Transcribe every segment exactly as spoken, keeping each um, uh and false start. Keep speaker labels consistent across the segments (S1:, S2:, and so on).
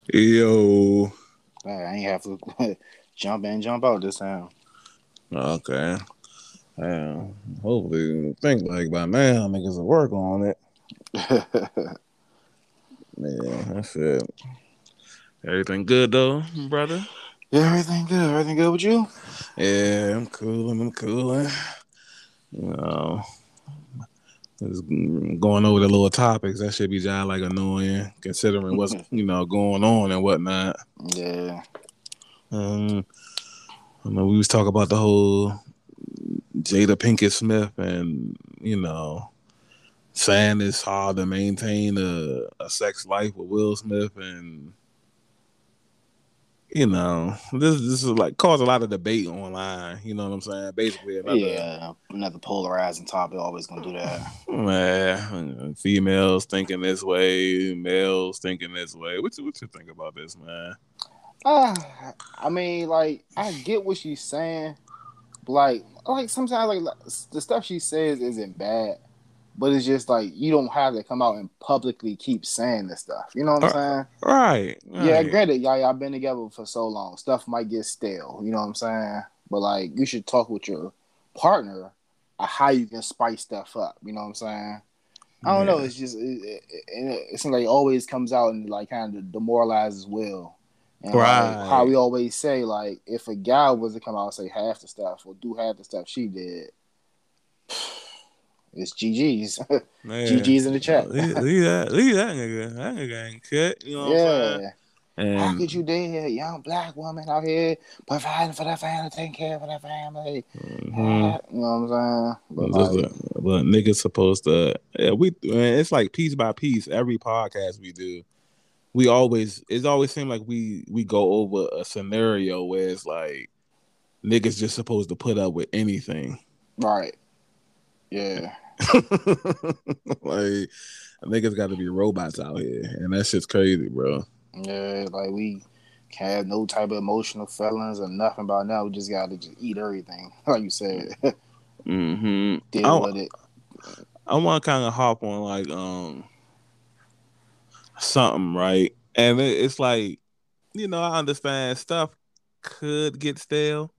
S1: Yo.
S2: Dang, I ain't have to jump in, jump out this time.
S1: Okay. Damn. Hopefully, think like by now niggas will work on it. Yeah, that's it. Everything good though, brother?
S2: Yeah, everything good. Everything good with you?
S1: Yeah, I'm cooling. I'm cooling. You know, just going over the little topics that should be just like annoying, considering what's you know going on and whatnot.
S2: Yeah.
S1: Um, I know we was talking about the whole Jada Pinkett Smith and you know saying it's hard to maintain a, a sex life with Will Smith, and you know this this is like caused a lot of debate online. You know what I'm saying? Basically, another
S2: Yeah. Another polarizing topic. Always gonna do that.
S1: man, females thinking this way, males thinking this way. What you what you think about this, man?
S2: Uh, I mean, like, I get what she's saying. But like, like sometimes, like, the stuff she says isn't bad. But it's just like you don't have to come out and publicly keep saying this stuff. You know what I'm
S1: Uh,
S2: saying?
S1: Right,
S2: Yeah,
S1: right.
S2: granted, y'all y'all been together for so long, stuff might get stale. You know what I'm saying? But like, you should talk with your partner on how you can spice stuff up. You know what I'm saying? I don't know.
S1: Yeah,
S2: It's just it, it, it, it seems like it always comes out and like kind of demoralizes Will. And like how
S1: right.
S2: we always say, like if a guy was to come out and say half the stuff or do half the stuff she did, it's G G's, G
S1: Man,
S2: G's in the chat.
S1: leave, leave that, leave that nigga. That nigga ain't cut. You know what I'm saying?
S2: Yeah. How
S1: And
S2: could you date a young black woman out here providing for that family, taking care of that family?
S1: hmm
S2: Ah, you know what I'm saying? But
S1: just
S2: like,
S1: a, but niggas supposed to. Yeah, we man, it's like piece by piece. Every podcast we do, we always it's always seemed like we we go over a scenario where it's like niggas just supposed to put up with anything.
S2: right, yeah,
S1: Like niggas got to be robots out here, and that shit's crazy, bro.
S2: yeah, like we can't have no type of emotional feelings or nothing about now. We just gotta just eat everything, like you said,
S1: hmm
S2: deal
S1: I
S2: with it.
S1: I want to kind of hop on like um something right, and it, it's like you know I understand stuff could get stale,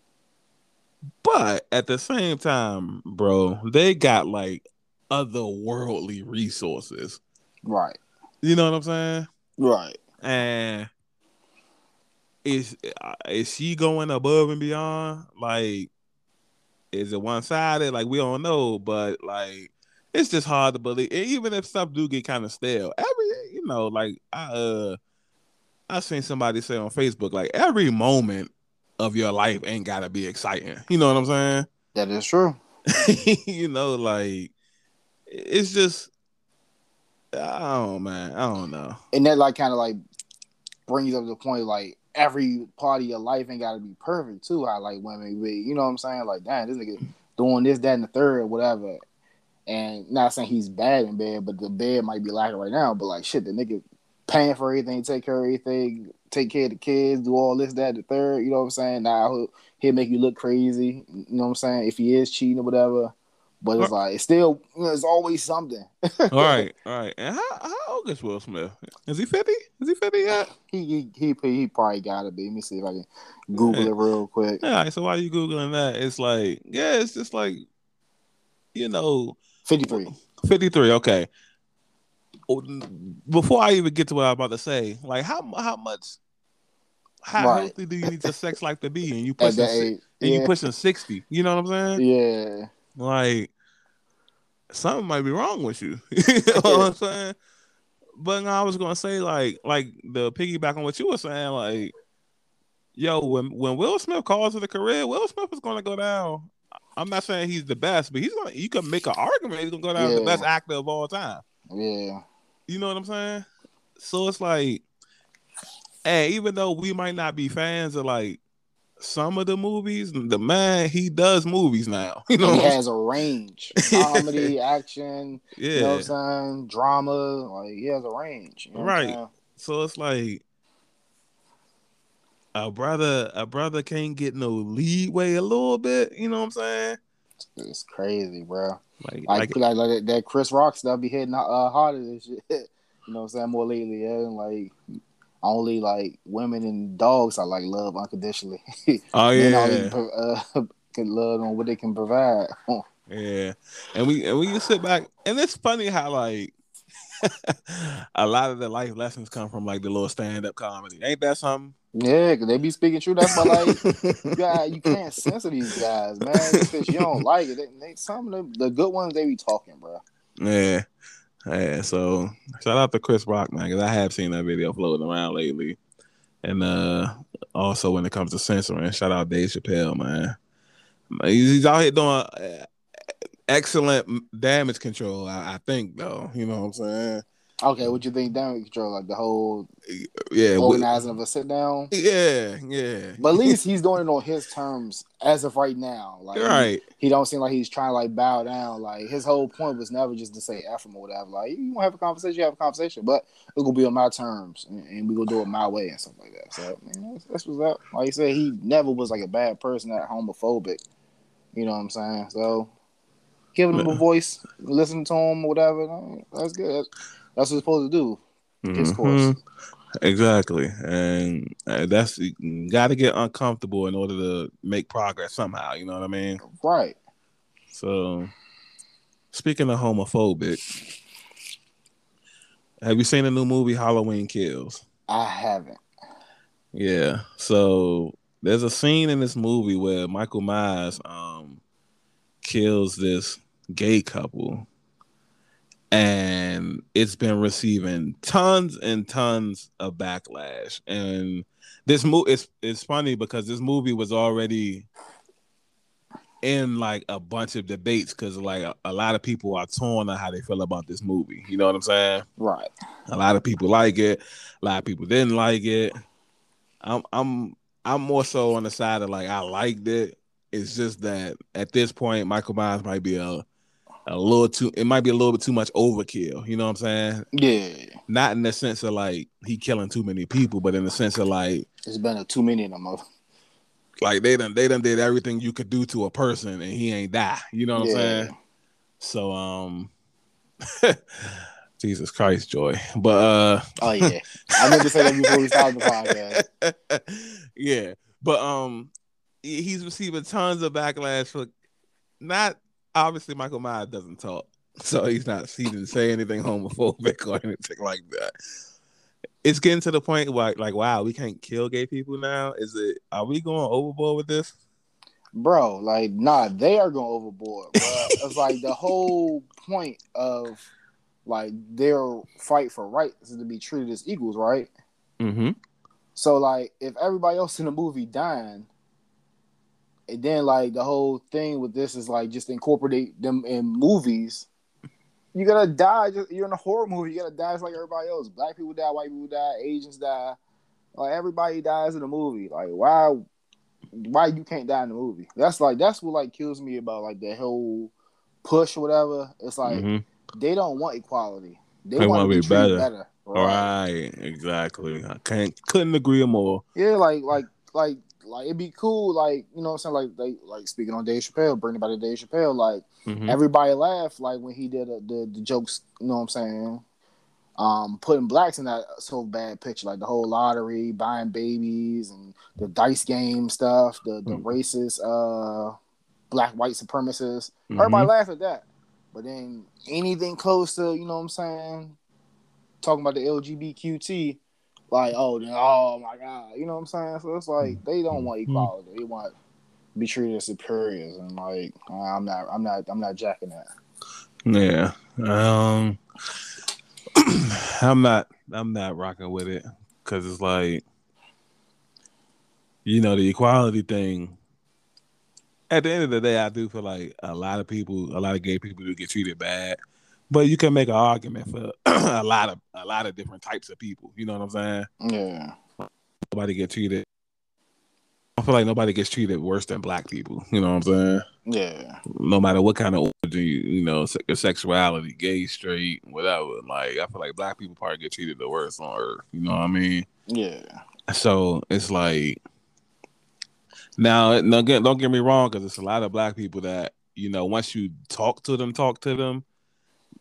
S1: but at the same time, bro, they got like otherworldly resources.
S2: Right,
S1: You know what I'm saying?
S2: right,
S1: And is uh, is she going above and beyond? Like, is it one sided? Like, we don't know, but like, it's just hard to believe. And even if stuff do get kind of stale, every you know, like I uh I seen somebody say on Facebook, like every moment of your life ain't gotta be exciting. You know what I'm
S2: that is true.
S1: saying? You know, like it's just I don't man, I don't know.
S2: And that like kind of like brings up the point like every part of your life ain't gotta be perfect too. How like women, be, you know what I'm saying? Like, damn, this nigga doing this, that, and the third, whatever. And not saying he's bad in bed, but the bed might be lacking right now. But like shit, the nigga paying for everything, take care of everything, take care of the kids, do all this, that, the third. You know what I'm saying? Now he'll, he'll make you look crazy. You know what I'm saying? If he is cheating or whatever. But it's like it's still you know, it's always something.
S1: All right, all right. And how how old is Will Smith? Is he fifty? Is he fifty yet?
S2: he, he he he probably gotta be. Let me see if I can Google
S1: Yeah.
S2: it real quick.
S1: All right. So why are you googling that? It's like yeah, it's just like you know,
S2: fifty-three.
S1: fifty three. Okay. Before I even get to what I'm about to say, like how how much how
S2: Right.
S1: healthy do you need your sex life to be? And you
S2: At
S1: pushing
S2: that
S1: si-
S2: age.
S1: and you
S2: Yeah.
S1: pushing sixty. You know what I'm saying?
S2: Yeah.
S1: Like something might be wrong with you. You know what I'm saying? But no, I was gonna say like like the piggyback on what you were saying, like yo, when when Will Smith calls for the career, Will Smith is gonna go down. I'm not saying he's the best, but he's gonna you can make an argument he's gonna go down as the best
S2: Yeah.
S1: actor of all time.
S2: Yeah.
S1: You know what I'm saying? So it's like, hey, even though we might not be fans of like some of the movies, the man he does movies now. You know
S2: And he
S1: what
S2: has a range.
S1: I'm saying?
S2: Comedy, action, you know what
S1: Yeah,
S2: I'm saying? Drama. Like he has a range. You know what I'm
S1: right.
S2: saying?
S1: So it's like a brother, a brother can't get no leeway a little bit. You know what I'm saying?
S2: It's crazy, bro.
S1: Like,
S2: Like
S1: like,
S2: like, like that Chris Rock stuff be hitting uh, harder than shit. You know what I'm saying? More lately, yeah. And like only like women and dogs I like love unconditionally.
S1: Oh
S2: Men only
S1: yeah,
S2: uh, can love on what they can provide.
S1: yeah. And we and we sit back, and it's funny how like a lot of the life lessons come from like the little stand up comedy. Ain't that something?
S2: Yeah, cause they be speaking true. That's why, like, you got you can't censor these guys, man. Just cause you don't like it, they, they, some of the, the good ones they be talking, bro.
S1: Yeah, yeah. So shout out to Chris Rock, man, because I have seen that video floating around lately. And uh also when it comes to censoring, shout out Dave Chappelle, man. He's, he's out here doing uh, excellent damage control. I, I think, though. You know what I'm saying?
S2: Okay, what you think damage control, like the whole
S1: Yeah, w-
S2: organizing of a sit down?
S1: yeah, yeah.
S2: But at least he's doing it on his terms as of right now. Like he,
S1: Right.
S2: he don't seem like he's trying to like bow down. Like his whole point was never just to say F him or whatever. Like you want to have a conversation, you have a conversation, but it will be on my terms and, and we gonna do it my way and stuff like that. So man, that's, that's what's up. Like you said, he never was like a bad person, that homophobic. You know what I'm saying? So giving him a voice, listening to him, whatever. That's good. That's, that's what it's supposed to do. Discourse.
S1: Mm-hmm. Exactly, and uh, that's got to get uncomfortable in order to make progress somehow. You know what I mean?
S2: Right.
S1: So, speaking of homophobic, have you seen the new movie Halloween Kills?
S2: I haven't.
S1: Yeah. So there's a scene in this movie where Michael Myers um kills this gay couple, and it's been receiving tons and tons of backlash. And this movie, it's it's funny because this movie was already in like a bunch of debates because like a, a lot of people are torn on how they feel about this movie. You know what I'm saying?
S2: Right.
S1: A lot of people like it, a lot of people didn't like it. I'm I'm I'm more so on the side of like I liked it. It's just that at this point, Michael Myers might be a a little too. It might be a little bit too much overkill. You know what I'm saying?
S2: Yeah.
S1: Not in the sense of like he killing too many people, but in the sense of like
S2: it's been a too many of them.
S1: Like they done they done did everything you could do to a person and he ain't die. You know what
S2: Yeah.
S1: I'm saying? So um Jesus Christ, Joy. But uh
S2: Oh yeah. I meant to say that before we started the podcast.
S1: Yeah. But um he's receiving tons of backlash for not obviously Michael Myers doesn't talk. So he's not he didn't say anything homophobic or anything like that. It's getting to the point where like, wow, we can't kill gay people now. Is it are we going overboard with this?
S2: Bro, like, nah, they are going overboard, bro. It's like the whole point of like their fight for rights is to be treated as equals, right?
S1: Mm-hmm.
S2: So like if everybody else in the movie dying, and then like the whole thing with this is like just incorporate them in movies. You gotta die. Just, you're in a horror movie. You gotta die just like everybody else. Black people die, white people die, Asians die. Like everybody dies in the movie. Like why, why you can't die in the movie? That's like that's what like kills me about like the whole push or whatever. It's like mm-hmm. they don't want equality. They, they want to be, be treated better. better.
S1: Right. right, exactly. I can't couldn't agree more.
S2: Yeah, like like like like it'd be cool. Like you know what I'm saying. Like they like speaking on Dave Chappelle, bringing about Dave Chappelle. Like. Mm-hmm. Everybody laughed like when he did a, the the jokes, you know what I'm saying? Um, putting blacks in that so bad picture, like the whole lottery, buying babies, and the dice game stuff, the the mm-hmm. racist, uh, black white supremacists. Mm-hmm. Everybody laughed at that, but then anything close to, you know what I'm saying, talking about the L G B T Q, like oh, then, oh my god, you know what I'm saying? So it's like they don't want equality; they want be treated as superiors, and like I'm not, I'm not, I'm not jacking that.
S1: Yeah, um, I'm not, I'm not rocking with it because it's like, you know, the equality thing. At the end of the day, I do feel like a lot of people, a lot of gay people do get treated bad, but you can make an argument for a lot of, a lot of different types of people. You know what I'm saying?
S2: Yeah.
S1: Nobody get treated. I feel like nobody gets treated worse than black people. You know what I'm saying?
S2: Yeah.
S1: No matter what kind of origin, you know, sexuality, gay, straight, whatever. Like, I feel like black people probably get treated the worst on earth. You know what I mean?
S2: Yeah.
S1: So it's like, now, don't get, don't get me wrong, because it's a lot of black people that, you know, once you talk to them, talk to them,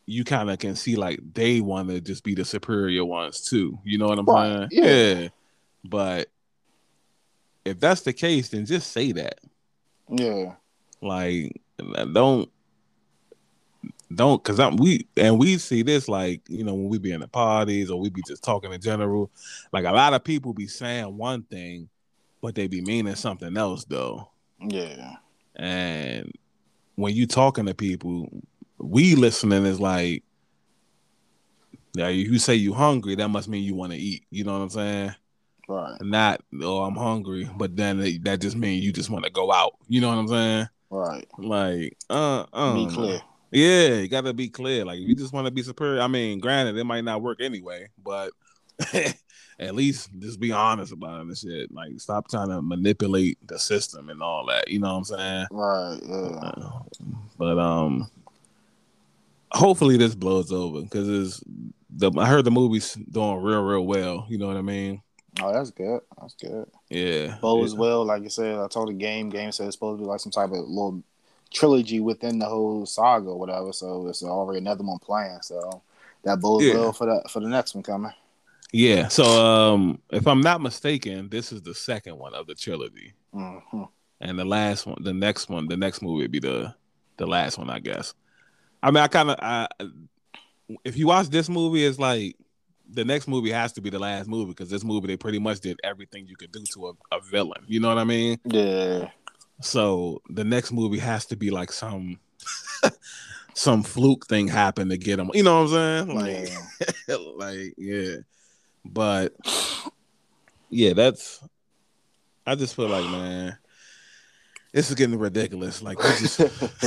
S1: you kind of can see like they want to just be the superior ones too. You know what I'm
S2: Right.
S1: saying?
S2: Yeah.
S1: Yeah. But if that's the case, then just say that.
S2: Yeah.
S1: Like, don't don't because I'm we and we see this like you know when we be in the parties or we be just talking in general. Like a lot of people be saying one thing, but they be meaning something else though.
S2: Yeah.
S1: And when you talking to people, we listening is like, yeah, you say you hungry, that must mean you want to eat. You know what I'm saying?
S2: Right.
S1: Not, oh, I'm hungry, but then it, that just means you just want to go out. You know what I'm saying?
S2: Right.
S1: Like, uh, I
S2: Be
S1: don't know.
S2: clear.
S1: Yeah, you got to be clear. Like, you just want to be superior. I mean, granted, it might not work anyway, but at least just be honest about it and shit. Like, stop trying to manipulate the system and all that. You know what I'm saying?
S2: Right. Yeah.
S1: Uh, but um, hopefully this blows over because it's the I heard the movie's doing real, real well. You know what I mean?
S2: Oh, that's good. That's good.
S1: Yeah.
S2: Bows
S1: yeah.
S2: well, like you said. I told the game. Game said it's supposed to be like some type of little trilogy within the whole saga or whatever. So it's already another one playing. So that bodes
S1: Yeah.
S2: well for the for the next one coming.
S1: Yeah. So um, if I'm not mistaken, this is the second one of the trilogy,
S2: Mm-hmm.
S1: and the last one, the next one, the next movie would be the the last one, I guess. I mean, I kind of, I if you watch this movie, it's like the next movie has to be the last movie because this movie they pretty much did everything you could do to a, a villain. You know what I mean?
S2: Yeah.
S1: So the next movie has to be like some some fluke thing happened to get him. You know what I'm saying? Like,
S2: Yeah.
S1: like yeah. But yeah, that's. I just feel like, man, this is getting ridiculous. Like you just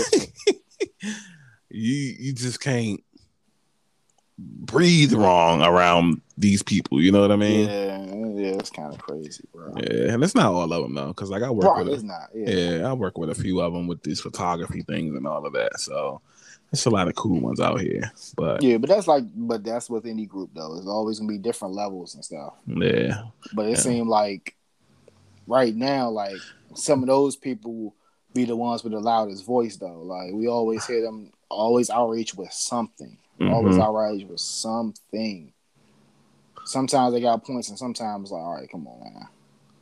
S1: you you just can't breathe wrong around these people. You know what I mean?
S2: Yeah, yeah, it's kind of crazy, bro.
S1: Yeah, and it's not all of them though, because like I work
S2: Right,
S1: with,
S2: it's
S1: a,
S2: not. Yeah.
S1: yeah, I work with a few of them with these photography things and all of that. So there's a lot of cool ones out here. But
S2: Yeah, but that's like, but that's with any group though. It's always gonna be different levels and stuff.
S1: yeah,
S2: But it
S1: yeah.
S2: seemed like right now, like some of those people be the ones with the loudest voice though. Like we always hear them always outrage with something.
S1: Mm-hmm.
S2: Always outrage with something. Sometimes they got points, and sometimes like, all right, come on, man.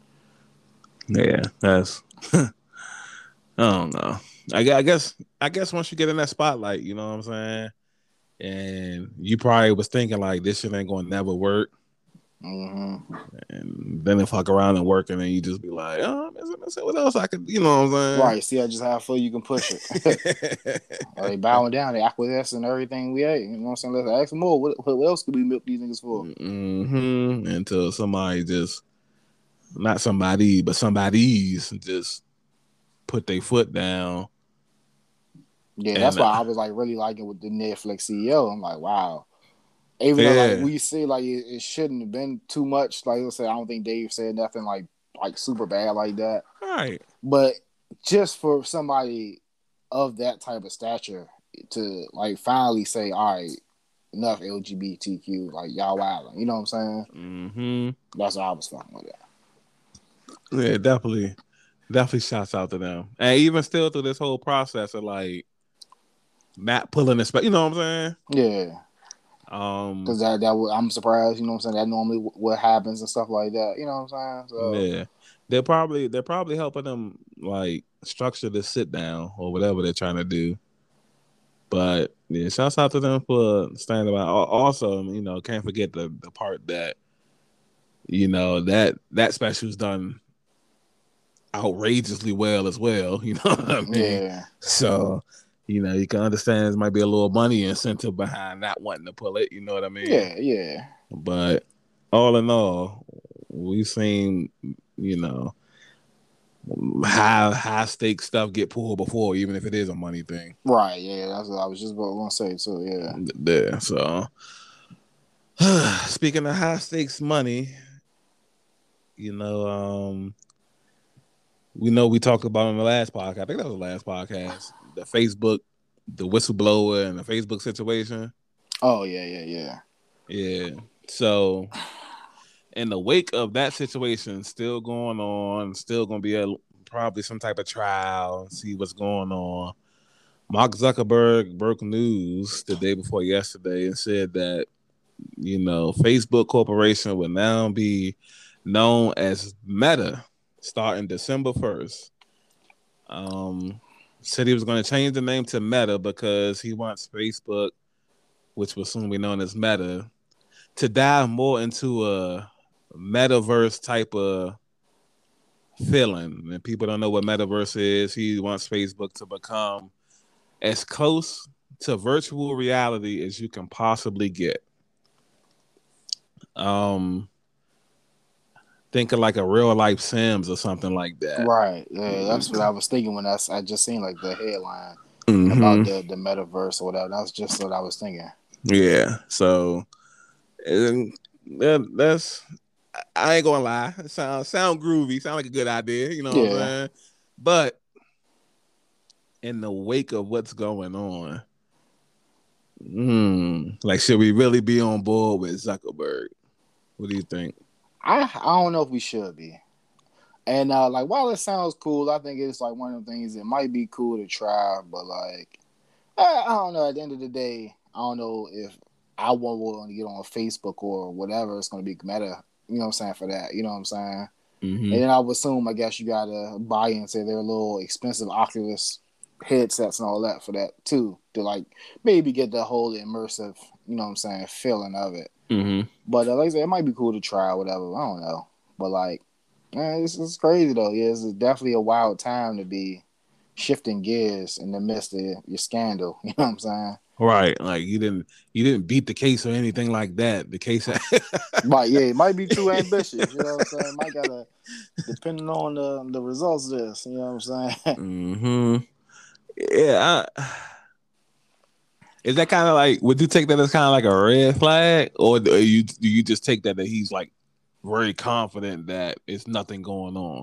S1: Yeah, that's. I don't know. I, I guess. I guess once you get in that spotlight, you know what I'm saying, and you probably was thinking like this shit ain't gonna never work.
S2: Mm-hmm.
S1: And then if fuck around and work, and then you just be like, oh, what else I could, you know what I'm saying?
S2: Right. See, I just how full you can push it. Are they bowing down? They acquiesce and everything we ate. You know what I'm saying? Let's ask them more. What, what else could we milk these niggas for?
S1: Mm-hmm. Until somebody just, not somebody, but somebody's just put their foot down.
S2: Yeah, and, that's why I was like really liking with the Netflix C E O. I'm like, wow. Even yeah. though like we see like it, it shouldn't have been too much. Like I said, I don't think Dave said nothing like like super bad like that.
S1: Right.
S2: But just for somebody of that type of stature to like finally say, all right, enough L G B T Q, like y'all wilding. You know what I'm saying?
S1: Mm-hmm.
S2: That's what I was fucking with that.
S1: Yeah, definitely. Definitely shouts out to them. And even still through this whole process of like not pulling the, you know what I'm
S2: saying? Yeah.
S1: Um,
S2: because that that I'm surprised, you know what I'm saying. That normally what happens and stuff like that, you know what I'm saying. So
S1: yeah, they're probably they're probably helping them like structure the sit down or whatever they're trying to do. But yeah, shouts out to them for standing by. Also, you know, can't forget the the part that you know that that special's done outrageously well as well. You know what I mean?
S2: Yeah.
S1: So. You know, you can understand there might be a little money incentive behind not wanting to pull it. You know what I mean?
S2: Yeah, yeah.
S1: But all in all, we've seen, you know, high high stake stuff get pulled before, even if it is a money thing.
S2: Right. Yeah, that's what I was just going to say too. Yeah.
S1: There. So, speaking of high stakes money, you know, um, we know we talked about on the last podcast. I think that was the last podcast. The Facebook, the whistleblower, and the Facebook situation.
S2: Oh yeah, yeah, yeah,
S1: yeah. So, in the wake of that situation still going on, still going to be a probably some type of trial, see what's going on. Mark Zuckerberg broke news the day before yesterday and said that, you know, Facebook Corporation will now be known as Meta starting December first. Um, said he was going to change the name to Meta because he wants Facebook, which will soon be known as Meta, to dive more into a metaverse type of feeling. And people don't know what metaverse is. He wants Facebook to become as close to virtual reality as you can possibly get. Um, think of like a real life Sims or something like that.
S2: Right. Yeah, that's what I was thinking when I, I just seen like the headline
S1: mm-hmm.
S2: about the, the metaverse or whatever. That's just what I was thinking.
S1: Yeah. So and that, that's I ain't gonna lie. It sound sound groovy. Sound like a good idea. You know yeah. what I'm saying? But in the wake of what's going on, hmm, like should we really be on board with Zuckerberg? What do you think?
S2: I I don't know if we should be. And uh, like while it sounds cool, I think it's like one of the things that might be cool to try, but like I, I don't know. At the end of the day, I don't know if I want to get on Facebook or whatever. It's going to be Meta. You know what I'm saying for that. You know what I'm saying. Mm-hmm. And then I would assume, I guess you got to buy into their little expensive Oculus headsets and all that for that too, to like maybe get the whole immersive, you know what I'm saying, feeling of it. Mm-hmm. But uh, like I said, it might be cool to try, whatever. I don't know, but like, man, this is crazy though. Yeah, it's definitely a wild time to be shifting gears in the midst of your scandal. You know what I'm saying?
S1: Right, like you didn't you didn't beat the case or anything like that. The case,
S2: but yeah, it might be too ambitious. You know what I'm saying? Might gotta depending on the the results of this. You know what I'm saying?
S1: Mm-hmm. Yeah. I, is that kind of like? Would you take that as kind of like a red flag, or do you do you just take that that he's like very confident that it's nothing going on?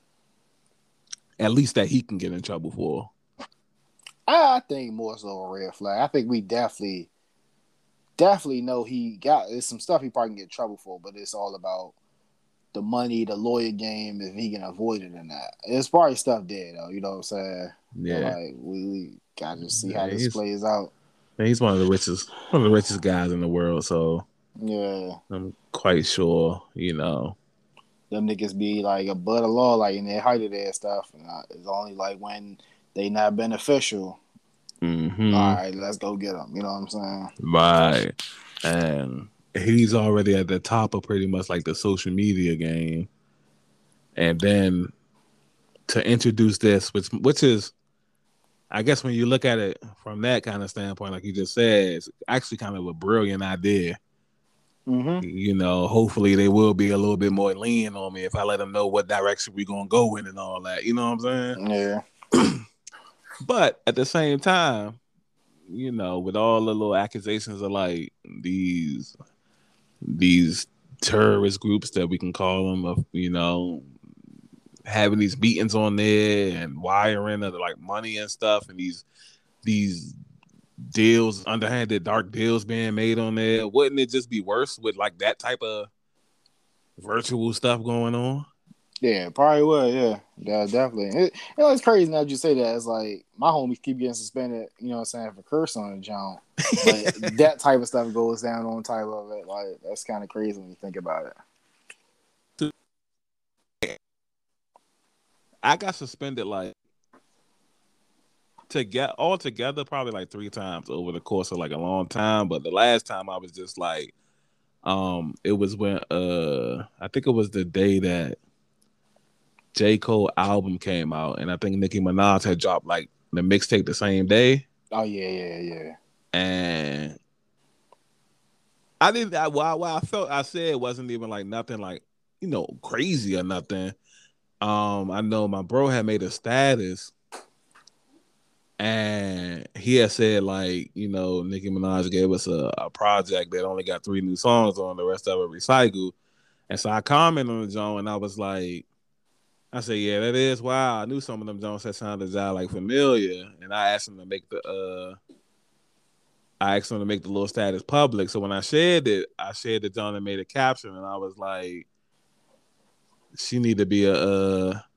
S1: At least that he can get in trouble for.
S2: I think more so a red flag. I think we definitely, definitely know he got there's some stuff he probably can get in trouble for, but it's all about the money, the lawyer game, if he can avoid it or not. It's probably stuff there though, you know what I'm saying? Yeah. But like we, we gotta just see how yeah, this plays out.
S1: He's one of the richest one of the richest guys in the world, so
S2: yeah.
S1: I'm quite sure, you know.
S2: Them niggas be like a butt of law, like in their height of their stuff. And it's only like when they not beneficial. Mm-hmm. All right, let's go get them. You know what I'm saying?
S1: Right. And he's already at the top of pretty much like the social media game. And then to introduce this, which which is, I guess when you look at it from that kind of standpoint, like you just said, it's actually kind of a brilliant idea. Mm-hmm. You know, hopefully they will be a little bit more lenient on me if I let them know what direction we're going to go in and all that. You know what I'm saying?
S2: Yeah.
S1: But at the same time, you know, with all the little accusations of like these these terrorist groups that we can call them, of, you know, having these meetings on there and wiring of like money and stuff, and these these deals, underhanded dark deals being made on there, wouldn't it just be worse with like that type of virtual stuff going on?
S2: Yeah, probably would. Yeah, yeah, definitely. It, you know, it's crazy now that you say that. It's like my homies keep getting suspended. You know what I'm saying, for cursing on the John, but that type of stuff goes down on type of it. Like that's kind of crazy when you think about
S1: it. I got suspended like to get all together probably like three times over the course of like a long time. But the last time I was just like, um, it was when uh, I think it was the day that J. Cole album came out, and I think Nicki Minaj had dropped like the mixtape the same day.
S2: Oh yeah, yeah, yeah.
S1: And I didn't. I, what, what I felt I said wasn't even like nothing like, you know, crazy or nothing. Um, I know my bro had made a status, and he had said like, you know, Nicki Minaj gave us a, a project that only got three new songs on, the rest of it recycled. And so I commented on the joint, and I was like, I said, yeah, that is wow. I knew some of them Jones that sounded like familiar, and I asked him to make the uh, I asked him to make the little status public. So when I shared it, I shared the John and made a caption, and I was like, she need to be a uh,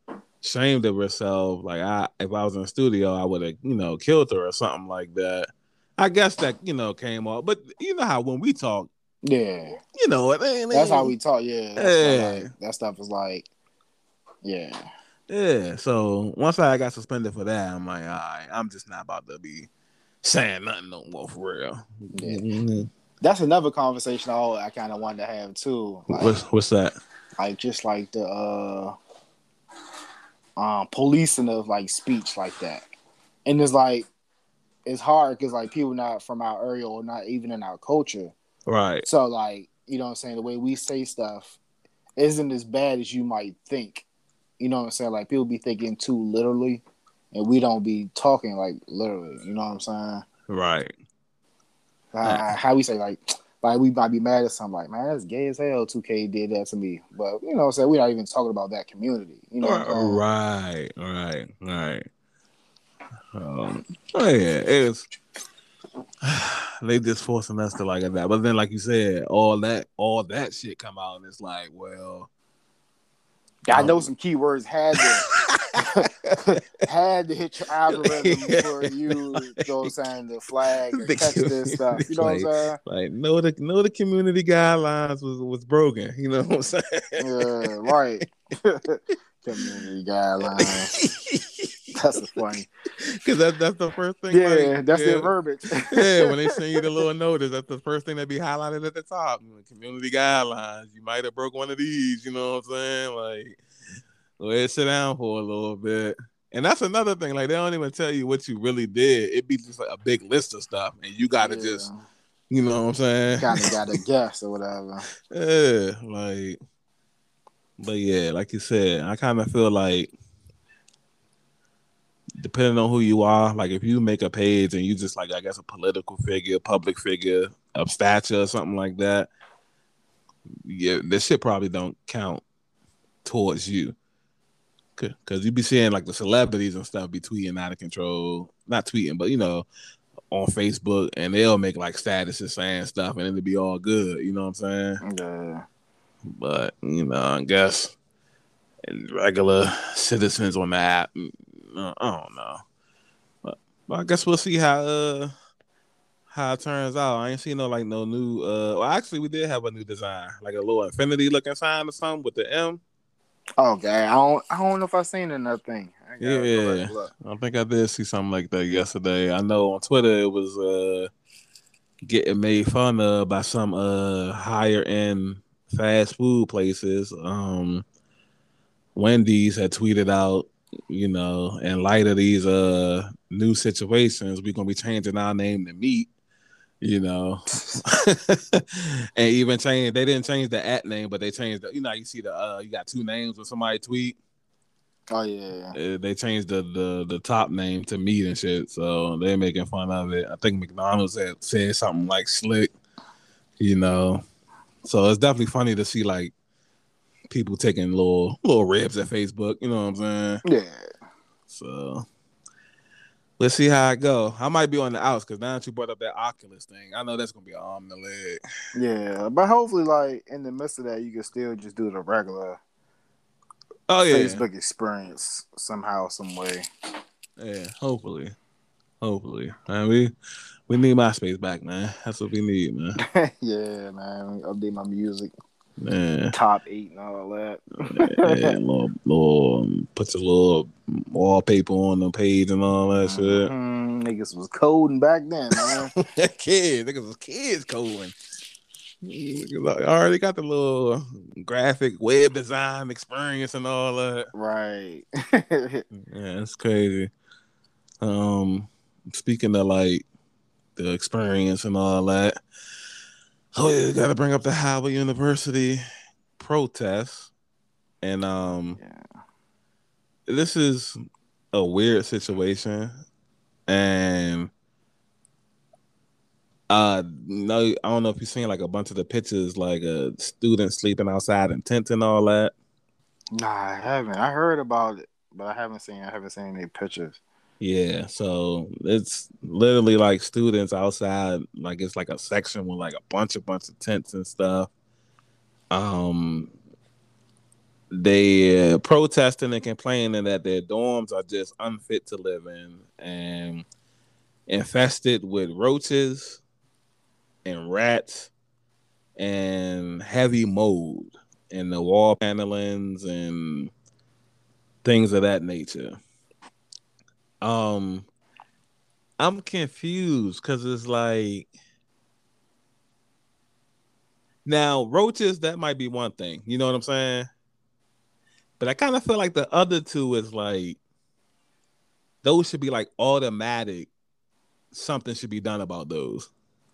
S1: ashamed of herself. Like I, if I was in the studio, I would have, you know, killed her or something like that. I guess that, you know, came off. But you know how when we talk,
S2: Yeah,
S1: you know, it ain't,
S2: that's how
S1: ain't
S2: we talk. Yeah, that's why
S1: yeah,
S2: like that stuff is like, yeah,
S1: yeah. So once I got suspended for that, I'm like, all right, I'm just not about to be saying nothing no more for real.
S2: yeah.
S1: Mm-hmm.
S2: That's another conversation I, I kind of wanted to have too. Like,
S1: What's what's that?
S2: like just like the uh, um, policing of like speech like that, and it's like it's hard because like people not from our area or not even in our culture.
S1: Right.
S2: So like you know what I'm saying, the way we say stuff isn't as bad as you might think. You know what I'm saying? Like people be thinking too literally, and we don't be talking like literally. You know what I'm saying?
S1: Right.
S2: Uh, how we say like, like we might be mad at something like, man, that's gay as hell. two K did that to me, but you know, what I'm saying we're not even talking about that community. You know what I'm saying?
S1: Right. Right. Right. Um, oh yeah, it's they just forcing us to like that. But then, like you said, all that all that shit come out, and it's like, well,
S2: I know some keywords had to had to hit your algorithm for you. You know what I'm saying? The flag or catch this stuff. You know
S1: like,
S2: what I'm saying?
S1: Like, know the know the community guidelines was was broken. You know what I'm saying?
S2: Yeah, right. Community guidelines. That's a funny.
S1: Because that, that's the first thing.
S2: Yeah,
S1: like,
S2: that's
S1: yeah,
S2: their verbiage.
S1: Yeah, when they send you the little notice, that's the first thing that be highlighted at the top. Community guidelines. You might have broke one of these. You know what I'm saying? Like, go ahead, sit down for a little bit. And that's another thing. Like, they don't even tell you what you really did. It be just like a big list of stuff, and you got to yeah. just, you know what I'm saying?
S2: Kind of got to guess or whatever.
S1: Yeah, like, but yeah, like you said, I kind of feel like, depending on who you are, like if you make a page and you just like, I guess, a political figure, public figure of stature or something like that, yeah, this shit probably don't count towards you. Because you be seeing like the celebrities and stuff be tweeting out of control. Not tweeting, but you know, on Facebook, and they'll make like statuses saying stuff and it'll be all good. You know what I'm saying?
S2: Yeah.
S1: But, you know, I guess regular citizens on the app, uh, I don't know. But, but I guess we'll see how uh how it turns out. I ain't seen no like no new uh well actually we did have a new design, like a little infinity looking sign or something with the M.
S2: Okay. I don't I don't know if I seen another thing. I
S1: Yeah. I think I did see something like that yesterday. I know on Twitter it was uh getting made fun of by some uh higher end fast food places. Um Wendy's had tweeted out, you know, in light of these uh new situations, we're gonna be changing our name to Meat, you know. And even change they didn't change the at name, but they changed the, you know, you see the uh you got two names when somebody tweet.
S2: Oh yeah,
S1: Uh, they changed the, the the top name to Meat and shit, so they're making fun of it. I think McDonald's had said something like Slick, you know. So it's definitely funny to see like people taking little little ribs at Facebook, you know what I'm saying?
S2: Yeah.
S1: So let's see how it go. I might be on the outs because now that you brought up that Oculus thing, I know that's gonna be an arm and a leg.
S2: Yeah, but hopefully, like in the midst of that, you can still just do the regular.
S1: Oh yeah,
S2: Facebook experience somehow, some way.
S1: Yeah, hopefully, hopefully. Man, we we need MySpace back, man. That's what we need, man.
S2: Yeah, man. Update my music.
S1: Yeah.
S2: Top eight and all that.
S1: Yeah, little, little, put your little wallpaper on the page and all that
S2: mm-hmm.
S1: shit.
S2: Niggas was coding back then, man.
S1: Kids, niggas was kids coding. I already got the little graphic web design experience and all that.
S2: Right.
S1: Yeah, it's crazy. Um, speaking of like the experience and all that, oh yeah, got to bring up the Howard University protests, and um, yeah. This is a weird situation, and uh, no, I don't know if you've seen like a bunch of the pictures, like a uh, student sleeping outside in tents and all that.
S2: Nah, I haven't. I heard about it, but I haven't seen. I haven't seen any pictures.
S1: Yeah, so it's literally like students outside, like it's like a section with like a bunch, a bunch of tents and stuff. Um, they uh, protesting and complaining that their dorms are just unfit to live in and infested with roaches and rats and heavy mold in the wall panelings and things of that nature. Um, I'm confused because it's like now roaches that might be one thing, you know what I'm saying? But I kind of feel like the other two is like those should be like automatic. Something should be done about those,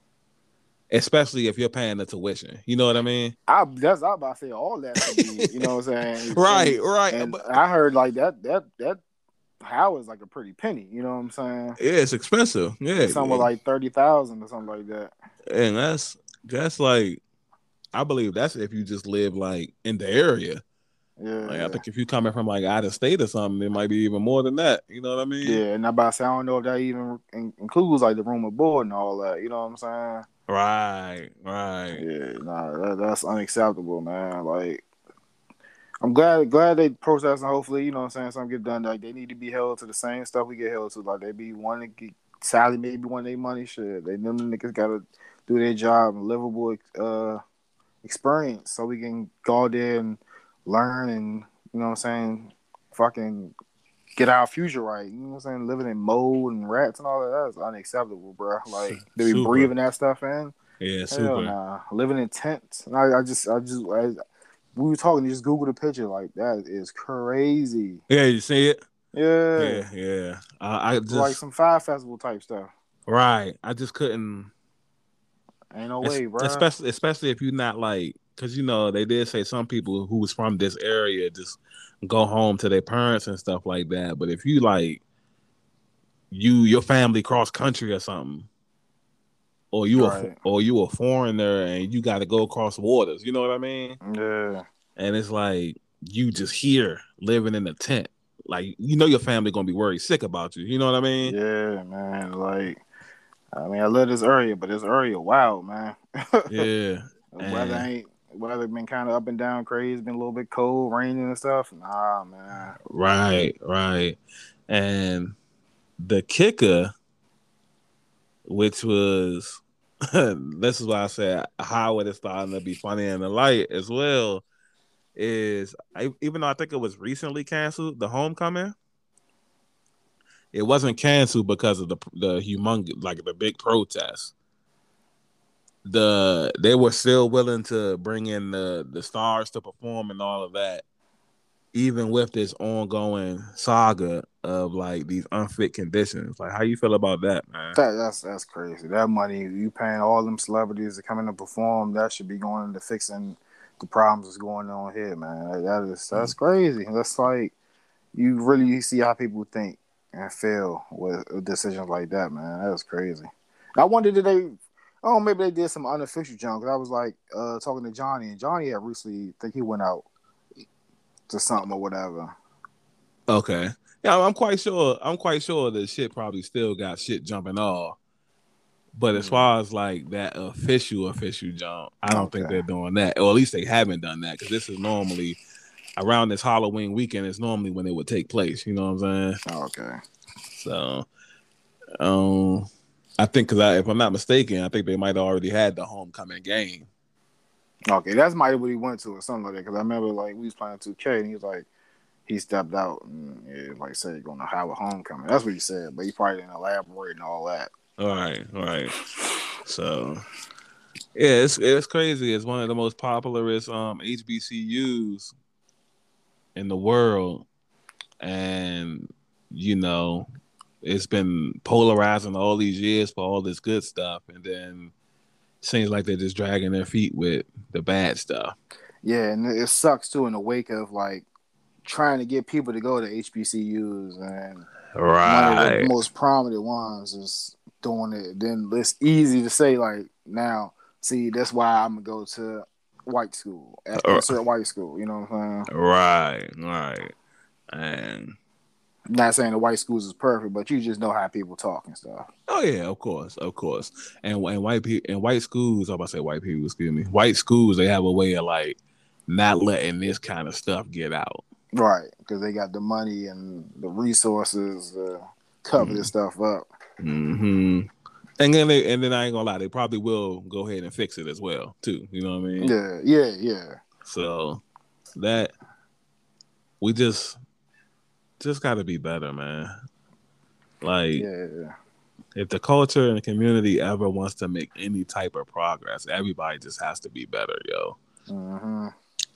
S1: especially if you're paying the tuition. You know what I mean?
S2: I that's I about to say all that should be. You know what I'm saying?
S1: right,
S2: and,
S1: right.
S2: And
S1: but,
S2: I heard like that that that Howard's like a pretty penny. You know what I'm saying?
S1: Yeah, it's expensive. Yeah,
S2: it's something
S1: yeah.
S2: like thirty thousand or something like that.
S1: And that's that's like, I believe that's if you just live like in the area.
S2: Yeah,
S1: like, I think if you're coming from like out of state or something, it might be even more than that. You know what I mean?
S2: Yeah, and I about to say I don't know if that even includes like the room and board and all that. You know what I'm saying?
S1: Right, right.
S2: Yeah, nah, that, that's unacceptable, man. Like, I'm glad glad they protesting. Hopefully, you know what I'm saying, something get done. Like, they need to be held to the same stuff we get held to. Like, they be wanting to get Sally, maybe one their money. Shit, they them niggas gotta do their job and livable uh experience so we can go out there and learn and, you know what I'm saying, fucking get our future right. You know what I'm saying? Living in mold and rats and all that, that's unacceptable, bro. Like, they be
S1: Super.
S2: breathing that stuff in.
S1: Yeah,
S2: Hell
S1: super.
S2: nah. Living in tents. And I, I just, I just, I, we were talking, just Google the picture. Like, that is crazy.
S1: Yeah, you see it?
S2: Yeah.
S1: Yeah, yeah. Uh, I just
S2: like some Fire Festival type stuff.
S1: Right. I just couldn't.
S2: Ain't no way, bro.
S1: Especially, especially if you're not like, because you know they did say some people who was from this area just go home to their parents and stuff like that. But if you like, you your family cross country or something, or you right. a or you a foreigner and you got to go across waters, you know what I mean?
S2: Yeah.
S1: And it's like you just here living in a tent, like you know your family gonna be worried sick about you. You know what I mean?
S2: Yeah, man. Like, I mean, I love this area, but this area wild, man.
S1: yeah.
S2: Weather ain't weather been kind of up and down, crazy. It's been a little bit cold, raining and stuff. Nah, man.
S1: Right, right. And the kicker, which was, this is why I said Howard is starting to be funny in the light as well, is I, even though I think it was recently canceled, the Homecoming, it wasn't canceled because of the the humongous, like the big protest. The they were still willing to bring in the the stars to perform and all of that, even with this ongoing saga of like these unfit conditions. Like, how you feel about that, man?
S2: That, that's that's crazy. That money you paying all them celebrities to come in and perform, that should be going into fixing the problems that's going on here, man. That is that's crazy. That's like, you really see how people think and feel with decisions like that, man. That's crazy. I wonder, did they? Oh, maybe they did some unofficial junk. I was like uh, talking to Johnny, and Johnny had recently, I think he went out to something or whatever.
S1: Okay. Yeah, I'm quite sure. I'm quite sure that shit probably still got shit jumping off. But as far as like that official official jump, I don't okay. think they're doing that, or at least they haven't done that, because this is normally around this Halloween weekend. Is normally when it would take place. You know what I'm saying?
S2: Okay.
S1: So, um, I think because if I'm not mistaken, I think they might have already had the homecoming game.
S2: Okay, that's might what he went to or something like that. Because I remember like we was playing two K and he was like, he stepped out and yeah, like said going to Howard Homecoming. That's what he said, but he probably didn't elaborate and all that.
S1: All right, all right. So yeah, it's it's crazy. It's one of the most popularest um H B C Us in the world, and you know, it's been polarizing all these years for all this good stuff, and then seems like they're just dragging their feet with the bad stuff.
S2: Yeah, and it sucks too in the wake of like trying to get people to go to H B C Us, and
S1: right.
S2: one of the most prominent ones is doing it. Then it's easy to say like, now, see, that's why I'm gonna go to white school, at uh, insert white school. You know what I'm saying?
S1: Right, right. And
S2: not saying the white schools is perfect, but you just know how people talk and stuff.
S1: Oh yeah, of course, of course. And and white people and white schools, I'm about to say white people, excuse me. White schools, they have a way of like not letting this kind of stuff get out.
S2: Right, because they got the money and the resources to cover
S1: Mm.
S2: this stuff up.
S1: Mm-hmm. And then they, and then I ain't gonna lie, they probably will go ahead and fix it as well, too. You know what I mean?
S2: Yeah, yeah, yeah.
S1: So that we just just gotta be better, man. Like,
S2: yeah.
S1: if the culture and the community ever wants to make any type of progress, everybody just has to be better, yo.
S2: Mm-hmm.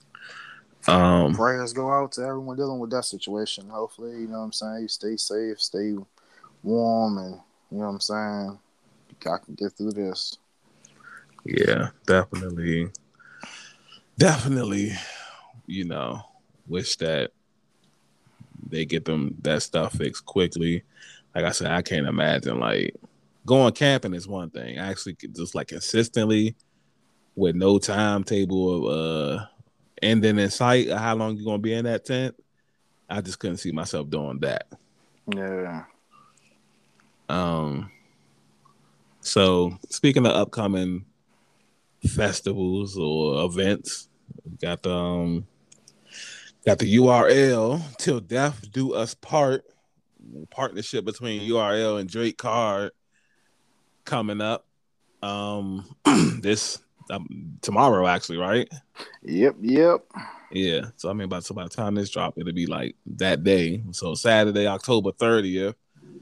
S1: Um,
S2: Prayers go out to everyone dealing with that situation. Hopefully, you know what I'm saying, you stay safe, stay warm, and you know what I'm saying, I can get through this.
S1: Yeah, definitely. Definitely, you know, wish that they get them that stuff fixed quickly. Like I said, I can't imagine like going camping is one thing. Actually, just like consistently with no timetable of uh ending in sight of how long you're gonna be in that tent. I just couldn't see myself doing that.
S2: Yeah.
S1: Um. So speaking of upcoming festivals or events, we got the um, got the U R L Till Death Do Us Part partnership between U R L and Drake Card coming up. Um, this um, tomorrow actually, right?
S2: Yep, yep.
S1: Yeah. So I mean, by, so by the time this drop, it'll be like that day. So Saturday, October thirtieth,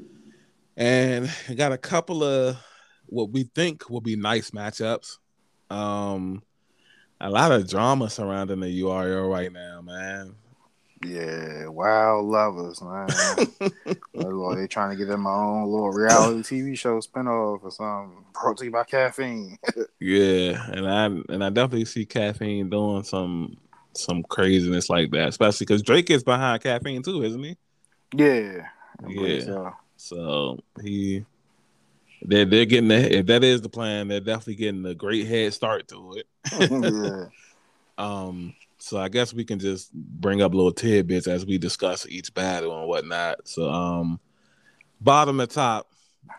S1: and we got a couple of what we think will be nice matchups. Um, a lot of drama surrounding the U R L right now, man.
S2: Yeah, Wild Lovers, man. Well, they trying to get them my own little reality T V show spinoff or something. Brought to you by caffeine.
S1: Yeah, and I and I definitely see Caffeine doing some some craziness like that, especially because Drake is behind Caffeine too, isn't he?
S2: Yeah, I
S1: Yeah.
S2: so.
S1: So he they're they're getting the, if that is the plan, they're definitely getting a great head start to it.
S2: Yeah.
S1: Um. So I guess we can just bring up little tidbits as we discuss each battle and whatnot. So um, bottom to top,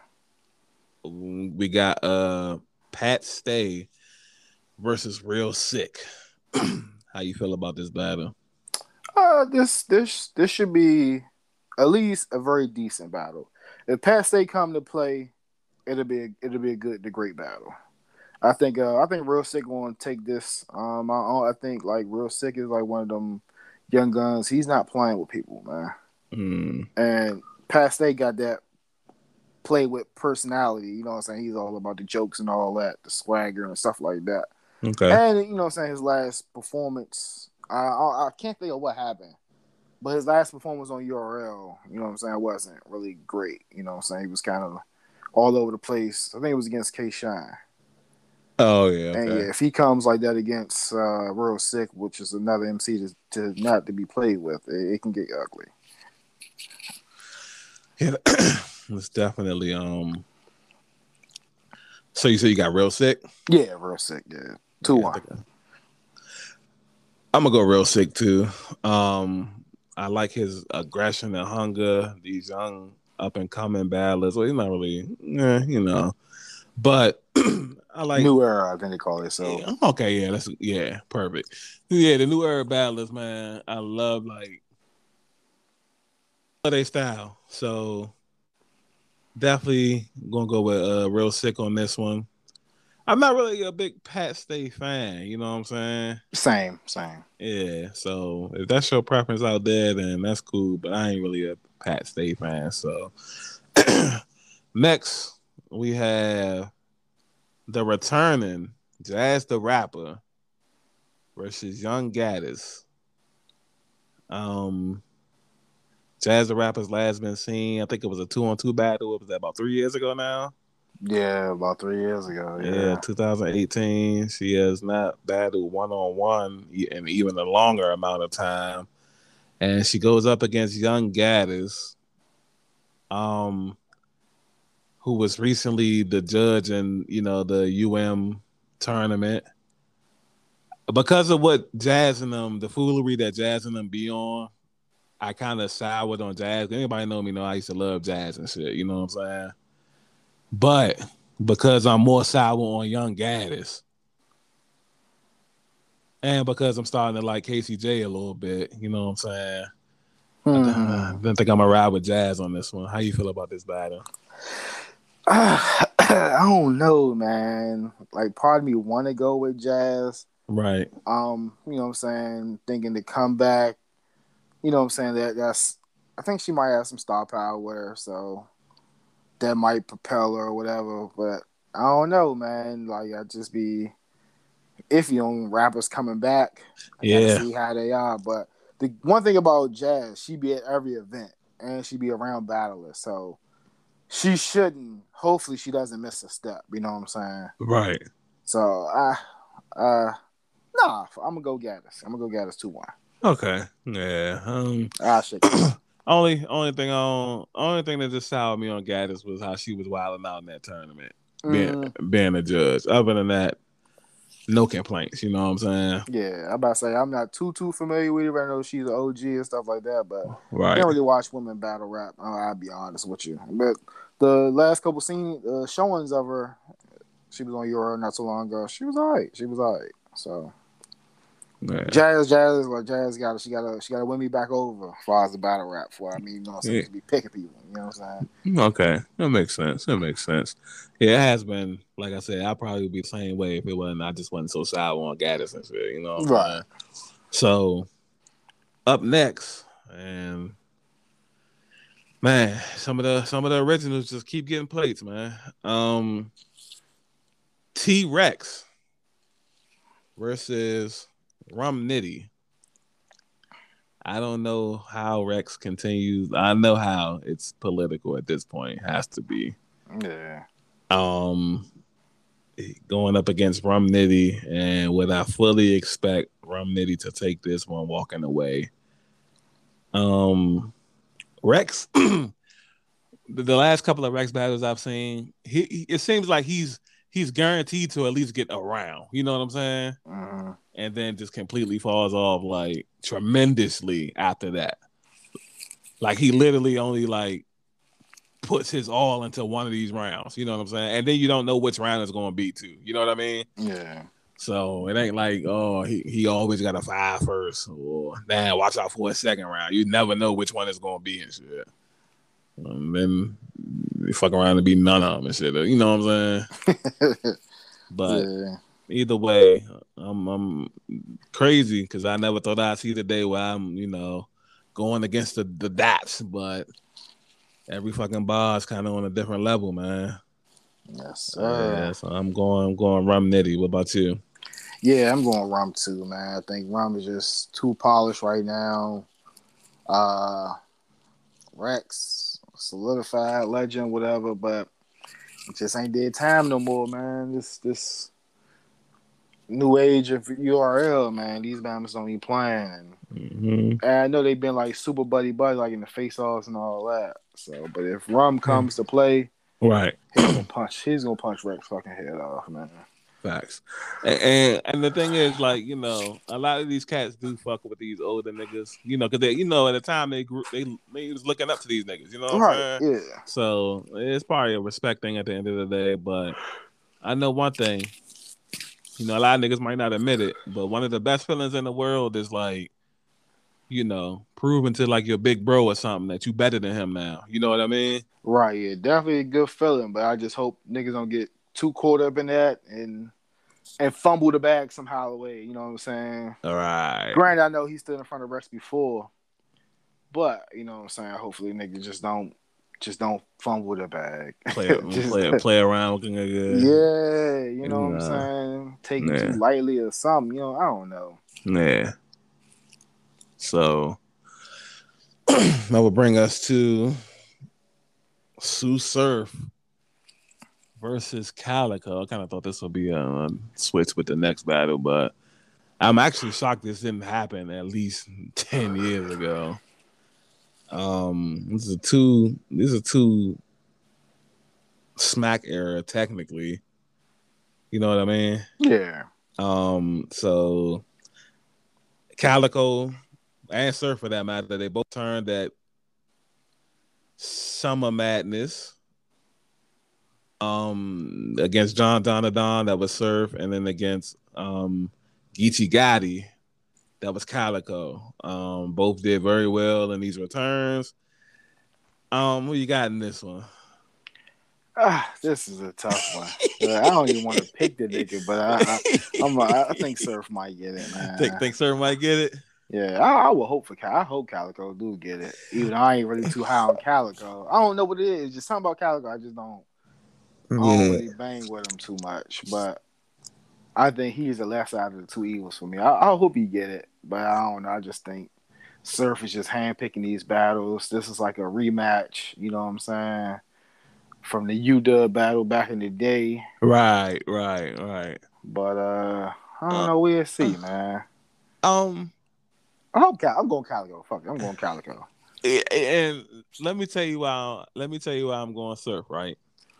S1: we got uh Pat Stay versus Real Sick. How you feel about this battle?
S2: Uh, this this this should be at least a very decent battle. If Pat Stay come to play, it'll be a, it'll be a good the great battle. I think uh, I think Real Sick going to take this. Um, I, I think like Real Sick is like one of them young guns. He's not playing with people, man.
S1: Mm.
S2: And Pat Stay got that play with personality. You know what I'm saying? He's all about the jokes and all that, the swagger and stuff like that.
S1: Okay.
S2: And you know what I'm saying? His last performance, I, I I can't think of what happened, but his last performance on U R L, you know what I'm saying, wasn't really great. You know what I'm saying? He was kind of all over the place. I think it was against K Shine.
S1: Oh yeah. Okay.
S2: And yeah, if he comes like that against uh, Real Sick, which is another M C to, to not to be played with, it, it can get ugly.
S1: Yeah, it's definitely um. So you say you got Real Sick?
S2: Yeah, Real Sick. Yeah, two
S1: yeah,
S2: one.
S1: I I'm gonna go Real Sick too. Um, I like his aggression and hunger. These young up and coming battlers. Well, he's not really, eh, you know, but I like
S2: New Era. I think they call it so.
S1: Yeah, okay, yeah, that's yeah, perfect. Yeah, the New Era battlers, man. I love like their style. So definitely gonna go with uh Real Sick on this one. I'm not really a big Pat Stay fan, you know what I'm saying?
S2: Same, same.
S1: Yeah, so if that's your preference out there, then that's cool. But I ain't really a Pat Stay fan. So next we have the returning Jazz the Rapper versus Young Gaddis. Um, Jazz the Rapper's last been seen. I think it was a two on two battle. Was that about three years ago now?
S2: Yeah, about three years ago. Yeah,
S1: yeah twenty eighteen. She has not battled one on one in even a longer amount of time, and she goes up against Young Gaddis, um, who was recently the judge in you know the U M tournament. Because of what Jazz and them, the foolery that Jazz and them be on, I kind of soured on Jazz. Anybody know me know I used to love Jazz and shit. You know what I'm saying? But because I'm more sour on Young Gaddis, and because I'm starting to like K C J a little bit, you know what I'm saying? I th- I
S2: Hmm.
S1: don't think I'm gonna ride with Jazz on this one. How you feel about this battle?
S2: I don't know, man. Like, part of me want to go with Jazz.
S1: Right.
S2: Um, you know what I'm saying? Thinking to come back. You know what I'm saying? That that's. I think she might have some star power with her, so that might propel her or whatever. But I don't know, man. Like, I just be iffy on rappers coming back. I gotta
S1: Yeah.
S2: see how they are. But the one thing about Jazz, she be at every event and she be around battlers, so she shouldn't. Hopefully, she doesn't miss a step. You know what I'm saying?
S1: Right.
S2: So I, uh, nah, I'm gonna go Gaddis. I'm gonna go Gaddis two one.
S1: Okay. Yeah. Um.
S2: I shake it off.
S1: only only thing on only thing that just soured me on Gaddis was how she was wilding out in that tournament, being
S2: Mm,
S1: being a judge. Other than that, no complaints. You know what I'm saying?
S2: yeah, I'm about to say I'm not too too familiar with her. I know she's an O G and stuff like that, but
S1: Right.
S2: can't really watch women battle rap. Uh, I'll be honest with you. But the last couple scene uh, showings of her, she was on Euro not so long ago. She was alright. She was alright. So
S1: Yeah.
S2: Jazz, Jazz, like Jazz got she got to she got to win me back over as far as the battle rap for. I mean, you know, what I'm saying,
S1: Yeah.
S2: just be picking people. You know what I'm saying?
S1: Okay, that makes sense. That makes sense. Yeah, it has been. Like I said, I probably would be the same way if it wasn't. I just wasn't so sour on Gaddis and shit. You know what I'm
S2: Right.
S1: saying? So up next, and man, some of the some of the originals just keep getting plates, man. Um, T Rex versus Rum Nitty. I don't know how Rex continues. I know how it's political at this point. It has to be.
S2: Yeah.
S1: Um, going up against Rum Nitty, and would I fully expect Rum Nitty to take this one walking away? Um, Rex, the, the last couple of Rex battles I've seen, he, he it seems like he's he's guaranteed to at least get around. You know what I'm saying?
S2: Mm-hmm.
S1: And then just completely falls off like tremendously after that. Like he literally only like puts his all into one of these rounds. You know what I'm saying? And then you don't know which round it's going to be to. You know what I mean?
S2: Yeah.
S1: So it ain't like, oh, he, he always got a five first, or man, watch out for a second round. You never know which one it's going to be and shit. And then you fuck around and be none of them and shit. You know what I'm saying? But
S2: yeah.
S1: either way, I'm, I'm crazy because I never thought I'd see the day where I'm, you know, going against the, the Daps, but every fucking bar is kind of on a different level, man.
S2: Yes, sir.
S1: Yeah, so I'm going, I'm going Rum Nitty. What about you?
S2: Yeah, I'm going Rum too, man. I think Rum is just too polished right now. Uh, Rex, solidified legend, whatever, but it just ain't their time no more, man. This this new age of U R L, man. These bands don't be playing.
S1: Mm-hmm.
S2: And I know they've been like super buddy buddy, like in the face offs and all that. So, but if Rum comes to play,
S1: right,
S2: he's gonna punch. He's gonna punch Rex fucking head off, man.
S1: facts. And, and and the thing is, like, you know, a lot of these cats do fuck with these older niggas, you know, because they, you know, at the time they grew, they they was looking up to these niggas, you know what
S2: Right?
S1: I'm saying?
S2: Yeah.
S1: So it's probably a respect thing at the end of the day. But I know one thing, you know, a lot of niggas might not admit it, but one of the best feelings in the world is like, you know, proving to like your big bro or something that you better than him now. You know what I mean?
S2: Right. Yeah. Definitely a good feeling, but I just hope niggas don't get too caught up in that and and fumble the bag somehow away. You know what I'm saying?
S1: All right.
S2: Granted, I know he stood in front of Rex before, but you know what I'm saying. Hopefully, niggas just don't just don't fumble the bag.
S1: Play,
S2: just,
S1: play, play around with the nigga.
S2: Yeah, you know what I'm
S1: Nah.
S2: saying. Take it
S1: Yeah.
S2: too lightly or something. You know, I don't know.
S1: Yeah. So that would bring us to Sue Surf versus Calico. I kind of thought this would be a switch with the next battle, but I'm actually shocked this didn't happen at least ten years ago. Um, this is a two. These are two smack era technically. You know what I mean?
S2: Yeah.
S1: Um. So Calico and Surf, for that matter, they both turned at Summer Madness. Um, against John Donadon, that was Surf, and then against um Geechee Gotti. That was Calico. Um, both did very well in these returns. Um, what you got in this one?
S2: Ah, this is a tough one. Uh, I don't even want to pick the nigga, but I, I, I'm, a, I think Surf might get it, man.
S1: Think, think Surf might get it?
S2: Yeah, I, I will hope for Cal. I hope Calico do get it. Even though I ain't really too high on Calico. I don't know what it is. Just something about Calico. I just don't. I don't
S1: Yeah.
S2: really bang with him too much. But I think he's the left side of the two evils for me. I, I hope he get it, but I don't know. I just think Surf is just handpicking these battles. This is like a rematch. You know what I'm saying? From the U W battle back in the day.
S1: Right, right, right.
S2: But uh, I don't
S1: Uh,
S2: know. We'll see, man.
S1: Um,
S2: I hope Cal- I'm going Calico. Fuck it, I'm going Calico.
S1: And let me tell you why. Let me tell you why I'm going Surf. Right,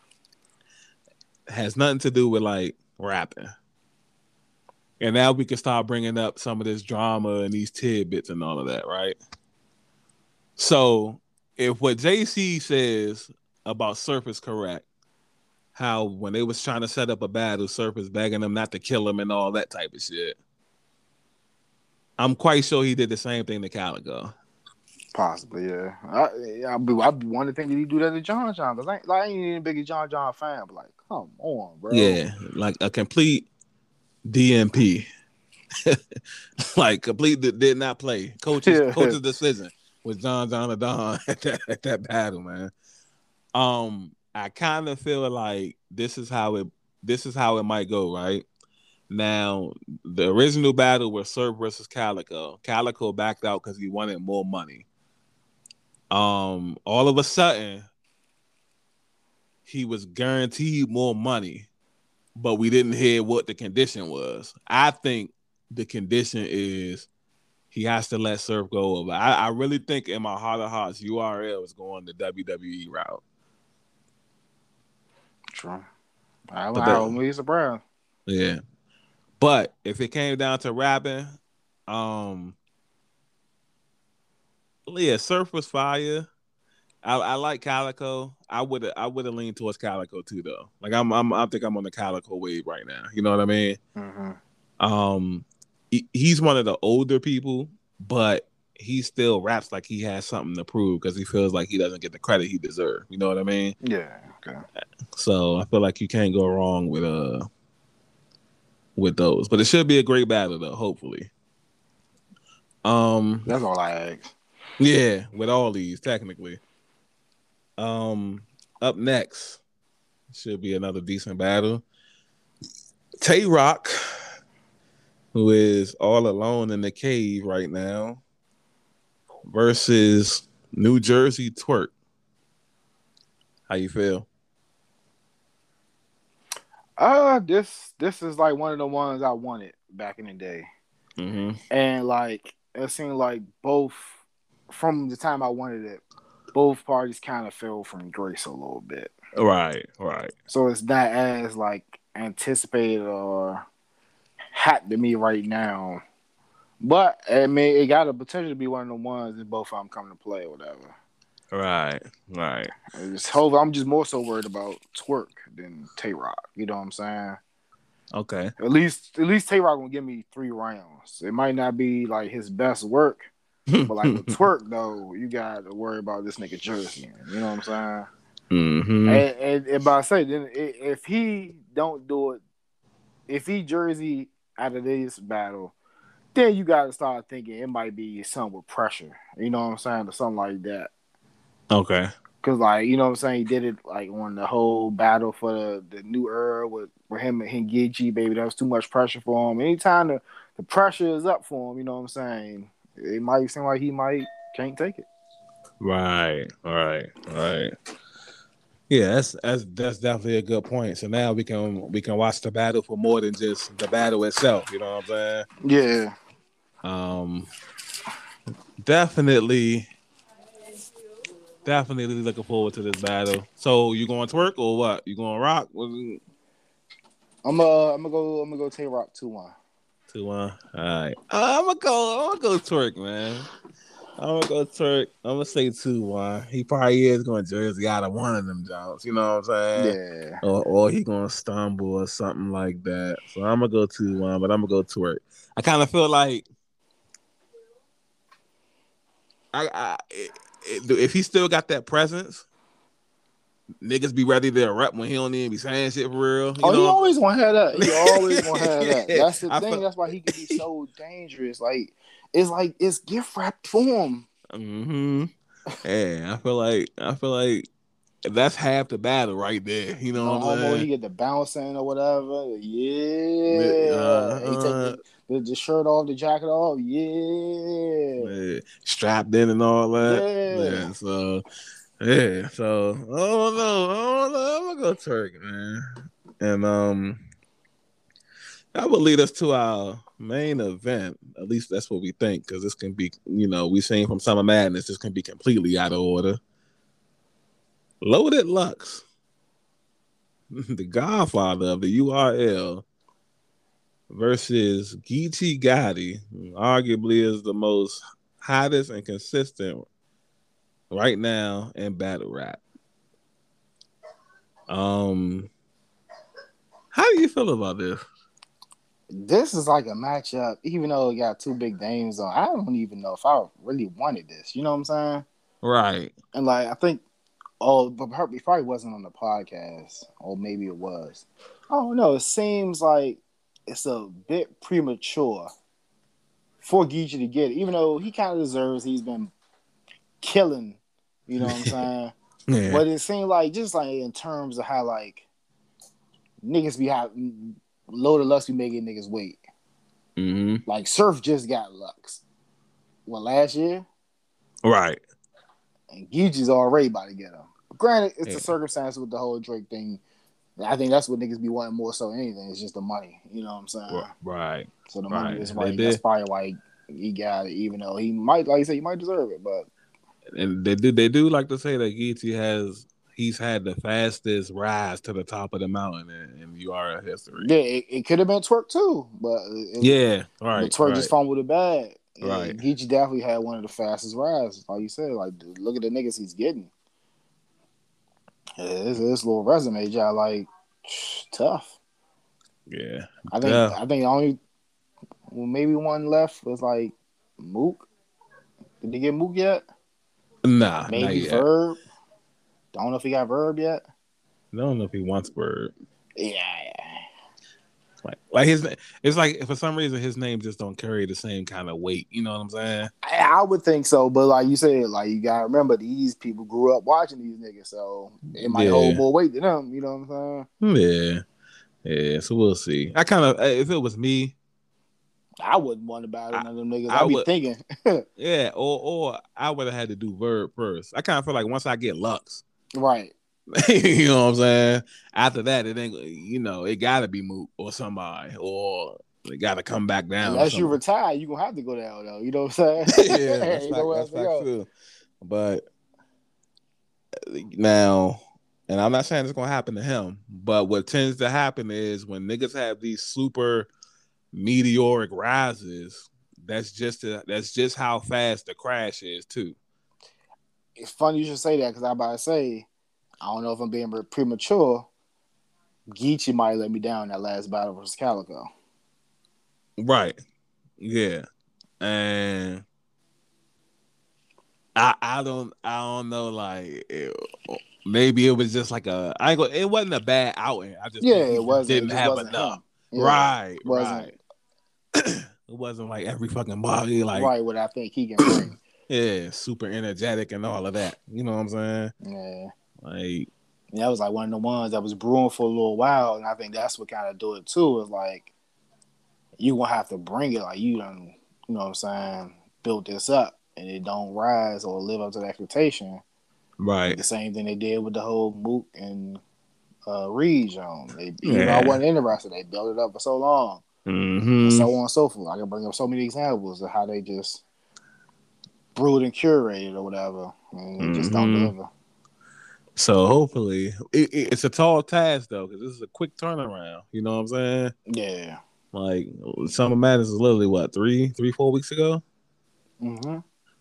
S1: it has nothing to do with like rapping. And now we can start bringing up some of this drama and these tidbits and all of that, right? So, if what J C says about Surf is correct, how when they was trying to set up a battle, Surf is begging them not to kill him and all that type of shit. I'm quite sure he did the same thing to Calico.
S2: Possibly, yeah. I, I, I, I want to think that he do that to John John because I, ain't- like, I ain't even a big John John fan, but like, come on, bro.
S1: Yeah, like a complete D M P. Like complete did not play. Coach's
S2: Yeah.
S1: coach's decision was John John Don at that, at that battle, man. Um, I kind of feel like this is how it this is how it might go, right? Now, the original battle was Surf versus Calico. Calico backed out because he wanted more money. Um, all of a sudden, he was guaranteed more money, but we didn't hear what the condition was. I think the condition is he has to let Surf go over. I, I really think in my heart of hearts, U R L is going the W W E route.
S2: True. I,
S1: But
S2: I
S1: that,
S2: wouldn't be surprised.
S1: yeah. But if it came down to rapping, um, yeah, Surf was fire. I, I like Calico. I would I would have leaned towards Calico too, though. Like I'm, I'm I think I'm on the Calico wave right now. You know what I mean?
S2: Mm-hmm.
S1: Um, he, he's one of the older people, but he still raps like he has something to prove because he feels like he doesn't get the credit he deserves. You know what I mean?
S2: Yeah. Okay.
S1: So I feel like you can't go wrong with uh with those. But it should be a great battle though. Hopefully. Um,
S2: That's all I ask.
S1: yeah, with all these technically. Um, up next should be another decent battle. Tay Rock, who is all alone in the cave right now, versus New Jersey Twerk. How you feel?
S2: Uh, this this is like one of the ones I wanted back in the day,
S1: Mm-hmm.
S2: and like it seemed like both from the time I wanted it, both parties kind of fell from grace a little bit.
S1: Right, right.
S2: So it's not as like anticipated or hot to me right now. But I mean, it got a potential to be one of the ones that both of them come to play or whatever.
S1: Right, right.
S2: It's hope I'm just more so worried about Twerk than Tay Rock. You know what I'm saying?
S1: Okay.
S2: At least, at least Tay Rock gonna give me three rounds. It might not be like his best work, but like with Twerk though, you got to worry about this nigga Jersey. You know what I'm saying?
S1: Mm-hmm.
S2: And, and, and by say then, if he don't do it, if he Jersey out of this battle, then you got to start thinking it might be something with pressure. You know what I'm saying, or something like that.
S1: Okay.
S2: Cause like you know what I'm saying, he did it like on the whole battle for the, the new era with, with him and Hengigi, baby. That was too much pressure for him. Anytime the, the pressure is up for him, you know what I'm saying, it might seem like he might can't take it.
S1: Right, right, right. Yeah, that's that's that's definitely a good point. So now we can we can watch the battle for more than just the battle itself. You know what I'm saying?
S2: Yeah.
S1: Um, definitely, definitely looking forward to this battle. So you going to Twerk or what? You going to Rock?
S2: I'm uh I'm gonna go I'm gonna go Tay Rock two one.
S1: Two one. All right. Uh, I'm gonna go. I'm gonna go Twerk, man. I'm gonna go Turk. I'm gonna say two one. He probably is going Jersey out of one of them jobs. You know what I'm saying?
S2: Yeah.
S1: Or or he gonna stumble or something like that. So I'm gonna go two one, but I'm gonna go Twerk. I kind of feel like I, I it, it, if he still got that presence, niggas be ready to rep when he don't even be saying shit for real. You
S2: oh,
S1: know
S2: he always gonna have that. He always gonna have that. That's the
S1: I
S2: thing.
S1: feel,
S2: That's why he can be so dangerous. Like it's like it's gift wrapped for him.
S1: Mm-hmm. Yeah, I feel like I feel like that's half the battle right there. You know
S2: No
S1: what I'm
S2: homo, he
S1: saying?
S2: get the bouncing or whatever.
S1: Uh,
S2: Yeah. He take
S1: uh,
S2: the, the, the shirt off, the jacket off. Yeah.
S1: yeah, strapped in and all that.
S2: Yeah.
S1: Yeah, so yeah, so I don't know. I don't know. I'm gonna go Turk, man. And um that would lead us to our main event. At least that's what we think, because this can be, you know, we seen from Summer Madness, this can be completely out of order. Loaded Lux, the godfather of the U R L, versus Geechee Gotti, who arguably is the most hottest and consistent right now in battle rap. Um, how do you feel about this?
S2: This is like a matchup, even though it got two big names on. I don't even know if I really wanted this. You know what I'm saying?
S1: Right.
S2: And like I think, oh, but it probably wasn't on the podcast, or maybe it was. I don't know. It seems like it's a bit premature for Geechee to get it, even though he kind of deserves. He's been killing. You know what I'm saying?
S1: Yeah.
S2: But it seemed like just like in terms of how like niggas be having Loaded Lux be making niggas wait.
S1: Mm-hmm.
S2: Like Surf just got Lux. What, last year?
S1: Right.
S2: And Geechee's already about to get him. But granted, it's
S1: Yeah.
S2: the circumstance with the whole Drake thing. I think that's what niggas be wanting more so than anything. It's just the money. You know what I'm saying?
S1: Right.
S2: So the
S1: right.
S2: money is
S1: They
S2: right.
S1: did.
S2: That's probably why he, he got it, even though he might, like you said, he might deserve it. But
S1: And they do they do like to say that Geechee has he's had the fastest rise to the top of the mountain in, in U R L history.
S2: yeah, it, it could have been Twerk too. But it,
S1: Yeah, right.
S2: But Twerk
S1: right.
S2: just fumbled the bag.
S1: Right.
S2: Geechee definitely had one of the fastest rides. Like you said, like dude, look at the niggas he's getting. Yeah, this, this little resume job, like tough.
S1: Yeah.
S2: I think
S1: yeah.
S2: I think the only well, maybe one left was like Mook. Did they get Mook yet?
S1: Nah,
S2: maybe
S1: not yet.
S2: Verb. Don't know if he got Verb yet.
S1: I don't know if he wants Bird.
S2: Yeah, yeah.
S1: Like, like his, it's like for some reason his name just don't carry the same kind of weight. You know what I'm saying?
S2: I, I would think so, but like you said, like you gotta remember these people grew up watching these niggas, so it might
S1: Yeah.
S2: hold more weight than them. You know what I'm saying?
S1: Yeah, yeah. So we'll see. I kind of, if it was me,
S2: I wouldn't want to battle
S1: I-
S2: none of them niggas.
S1: I
S2: I'd be
S1: would-
S2: thinking,
S1: yeah, or or I would have had to do Verb first. I kind of feel like once I get Lux,
S2: right?
S1: you know what I'm saying? After that, it ain't, you know, it gotta be Mook or somebody, or it gotta come back down.
S2: Unless you retire, you gonna have to go down though. You know what I'm saying?
S1: yeah, that's
S2: You
S1: fact,
S2: know
S1: that's
S2: where else
S1: fact
S2: to go.
S1: too. But now, and I'm not saying it's gonna happen to him, but what tends to happen is when niggas have these super meteoric rises, that's just a, that's just how fast the crash is too.
S2: It's funny you should say that because I'm about to say, I don't know if I'm being premature. Geechee might let me down that last battle versus Calico.
S1: Right. Yeah. And I I don't I don't know, like it, maybe it was just like a I ain't go, it wasn't a bad outing. I just
S2: Yeah,
S1: think he
S2: it wasn't.
S1: didn't
S2: It just
S1: have
S2: wasn't
S1: enough.
S2: him. Yeah,
S1: right,
S2: it wasn't,
S1: right. It wasn't like every fucking body like
S2: right what I think he can bring.
S1: yeah, super energetic and all of that. You know what I'm saying?
S2: Yeah.
S1: Like
S2: And that was like one of the ones that was brewing for a little while, and I think that's what kind of do it too. Is like you gonna have to bring it, like you done, you know what I'm saying, built this up, and it don't rise or live up to the expectation.
S1: right.
S2: The same thing they did with the whole Mook and uh, Reed Jones. They, even though
S1: Yeah.
S2: I wasn't interested, they built it up for so long,
S1: Mm-hmm.
S2: and so on and so forth. I can bring up so many examples of how they just brewed and curated or whatever, and they just don't
S1: Mhm.
S2: deliver.
S1: So hopefully it, it, it's a tall task though, because this is a quick turnaround. You know what I'm saying?
S2: Yeah.
S1: Like Summer Madness is literally what three, three, four weeks ago.
S2: Mm-hmm.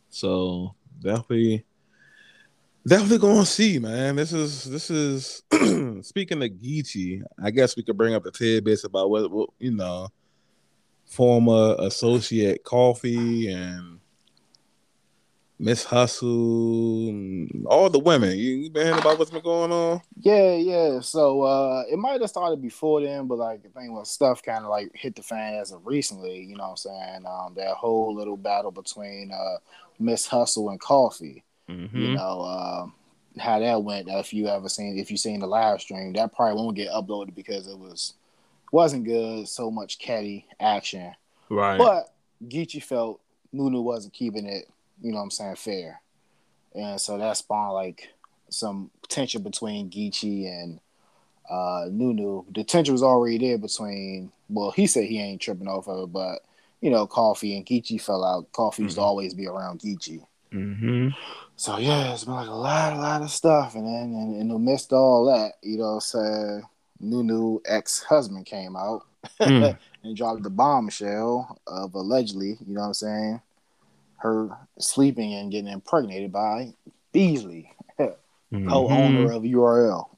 S1: So definitely, definitely gonna see, man. This is this is speaking of Geechee. I guess we could bring up the tidbits about what, what you know, former associate Coffee and Miss Hustle, and all the women. You, you been hearing about what's been going on?
S2: Yeah, yeah. So uh it might have started before then, but like the thing was stuff kind of like hit the fan as of recently, you know what I'm saying? Um that whole little battle between uh Miss Hustle and Coffee. You
S1: Mm-hmm.
S2: know, um how that went, if you ever seen if you seen the live stream, that probably won't get uploaded because it was wasn't good, so much catty action.
S1: Right.
S2: But Geechee felt Nunu wasn't keeping it, you know what I'm saying, fair. And so that spawned like some tension between Geechee and uh, Nunu. The tension was already there between, well, he said he ain't tripping off of it, but, you know, Coffee and Geechee fell out. Coffee used to
S1: Mm-hmm.
S2: always be around Geechee.
S1: Mm-hmm.
S2: So, yeah, it's been like a lot, a lot of stuff. And then in, in the midst of all that, you know, said Nunu ex-husband came out
S1: Mm.
S2: and dropped the bombshell of allegedly, you know what I'm saying, her sleeping and getting impregnated by Beasley,
S1: Mm-hmm.
S2: co-owner of U R L.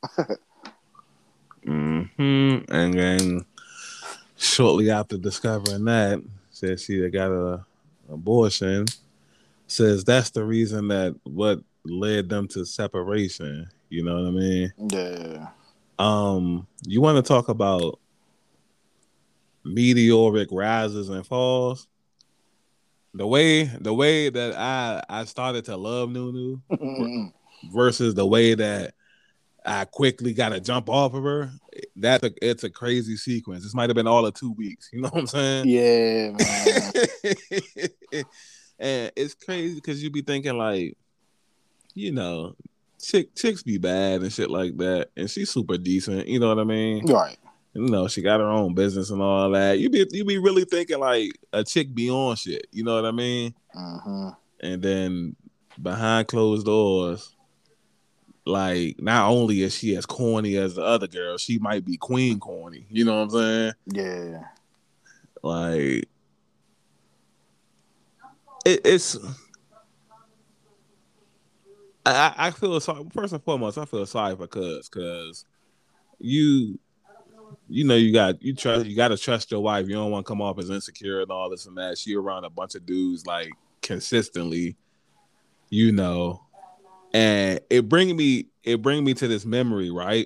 S1: Mm-hmm. And then shortly after discovering that, said she had got a abortion. Says that's the reason that what led them to separation. You know what I mean?
S2: Yeah.
S1: Um, you want to talk about meteoric rises and falls? The way the way that I I started to love Nunu versus the way that I quickly got to jump off of her. That's a it's a crazy sequence. This might have been all of two weeks. You know what I'm saying?
S2: Yeah, man.
S1: And it's crazy because you be thinking like, you know, chick chicks be bad and shit like that, and she's super decent. You know what I mean?
S2: Right.
S1: You know, she got her own business and all that. You be you be really thinking like a chick be on shit. You know what I mean?
S2: Mm-hmm.
S1: And then behind closed doors, like not only is she as corny as the other girl, she might be queen corny. You know what I'm saying?
S2: Yeah.
S1: Like it, it's. I, I feel sorry. First and foremost, I feel sorry for Cuz, cause you you know you got you trust you got to trust your wife. You don't want to come off as insecure and all this and that. She around a bunch of dudes like consistently, you know, and it bring me it bring me to this memory, right?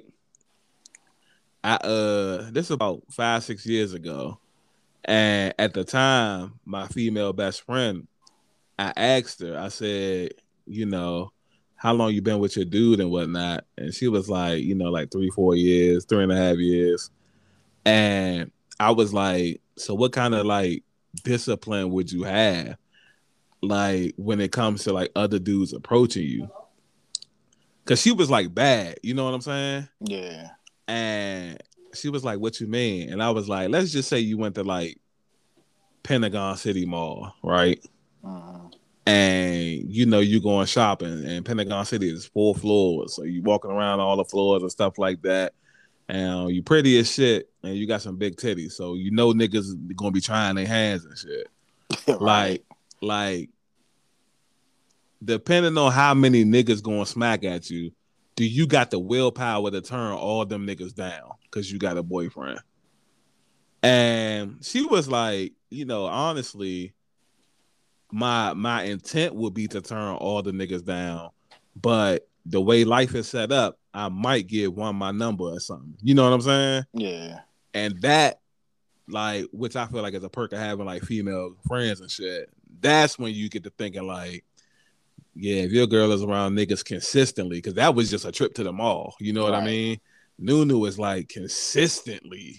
S1: I uh this is about five six years ago, and at the time, my female best friend, I asked her, I said, you know, how long you been with your dude and whatnot, and she was like, you know, like three four years, three and a half years. And I was like, so what kind of like discipline would you have like when it comes to like other dudes approaching you? Cause she was like bad, you know what I'm saying?
S2: Yeah.
S1: And she was like, what you mean? And I was like, let's just say you went to like Pentagon City Mall, right?
S2: Mm-hmm.
S1: And you know you going shopping, and Pentagon City is four floors, so you walking around all the floors and stuff like that. And you pretty as shit, and you got some big titties, so you know niggas gonna be trying their hands and shit.
S2: Right.
S1: Like, like depending on how many niggas gonna smack at you, do you got the willpower to turn all them niggas down because you got a boyfriend? And she was like, you know, honestly, my my intent would be to turn all the niggas down, but the way life is set up, I might give one my number or something. You know what I'm saying?
S2: Yeah.
S1: And that, like, which I feel like is a perk of having like female friends and shit. That's when you get to thinking like, yeah, if your girl is around niggas consistently, because that was just a trip to the mall. You know what I
S2: Right.
S1: mean? Nunu is like consistently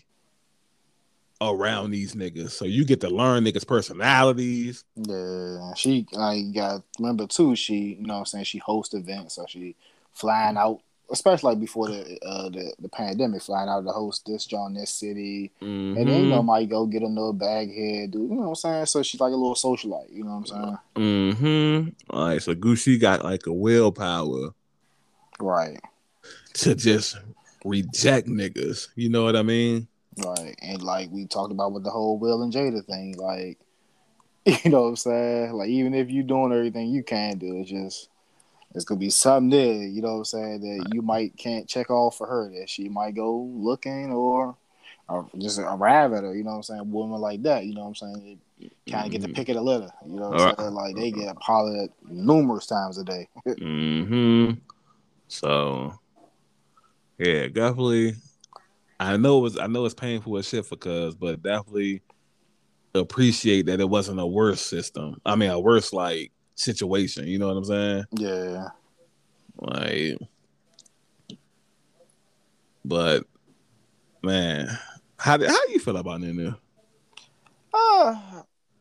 S1: around these niggas, so you get to learn niggas' personalities.
S2: Yeah. She like you got remember too, she, you know what I'm saying, she hosts events, so she flying out, especially like before the uh the, the pandemic, flying out to host this joint this city. And then, you know,
S1: Mm-hmm.
S2: might go get another bag here, do you know what I'm saying? So she's like a little socialite, you know what I'm saying?
S1: Mm-hmm. All right, so Gucci got like a willpower
S2: Right.
S1: to just reject niggas. You know what I mean?
S2: Right. And like we talked about with the whole Will and Jada thing, like You know what I'm saying? Like even if you're doing everything you can do, it's just it's gonna be something there, you know what I'm saying, that you might can't check off for her that she might go looking or or just arrive at her, you know what I'm saying? Women like that, you know what I'm saying? They kind of get the
S1: Mm-hmm.
S2: pick of the litter, you know what
S1: All
S2: I'm
S1: right.
S2: saying? Like they get hollered at numerous times a day.
S1: Mm-hmm. So yeah, definitely. I know it was. I know it's painful as shit for cuz, but definitely appreciate that it wasn't a worse system. I mean, a worse like situation. You know what I'm saying?
S2: Yeah.
S1: Like, but man, how how you feel about Nunu?
S2: Uh,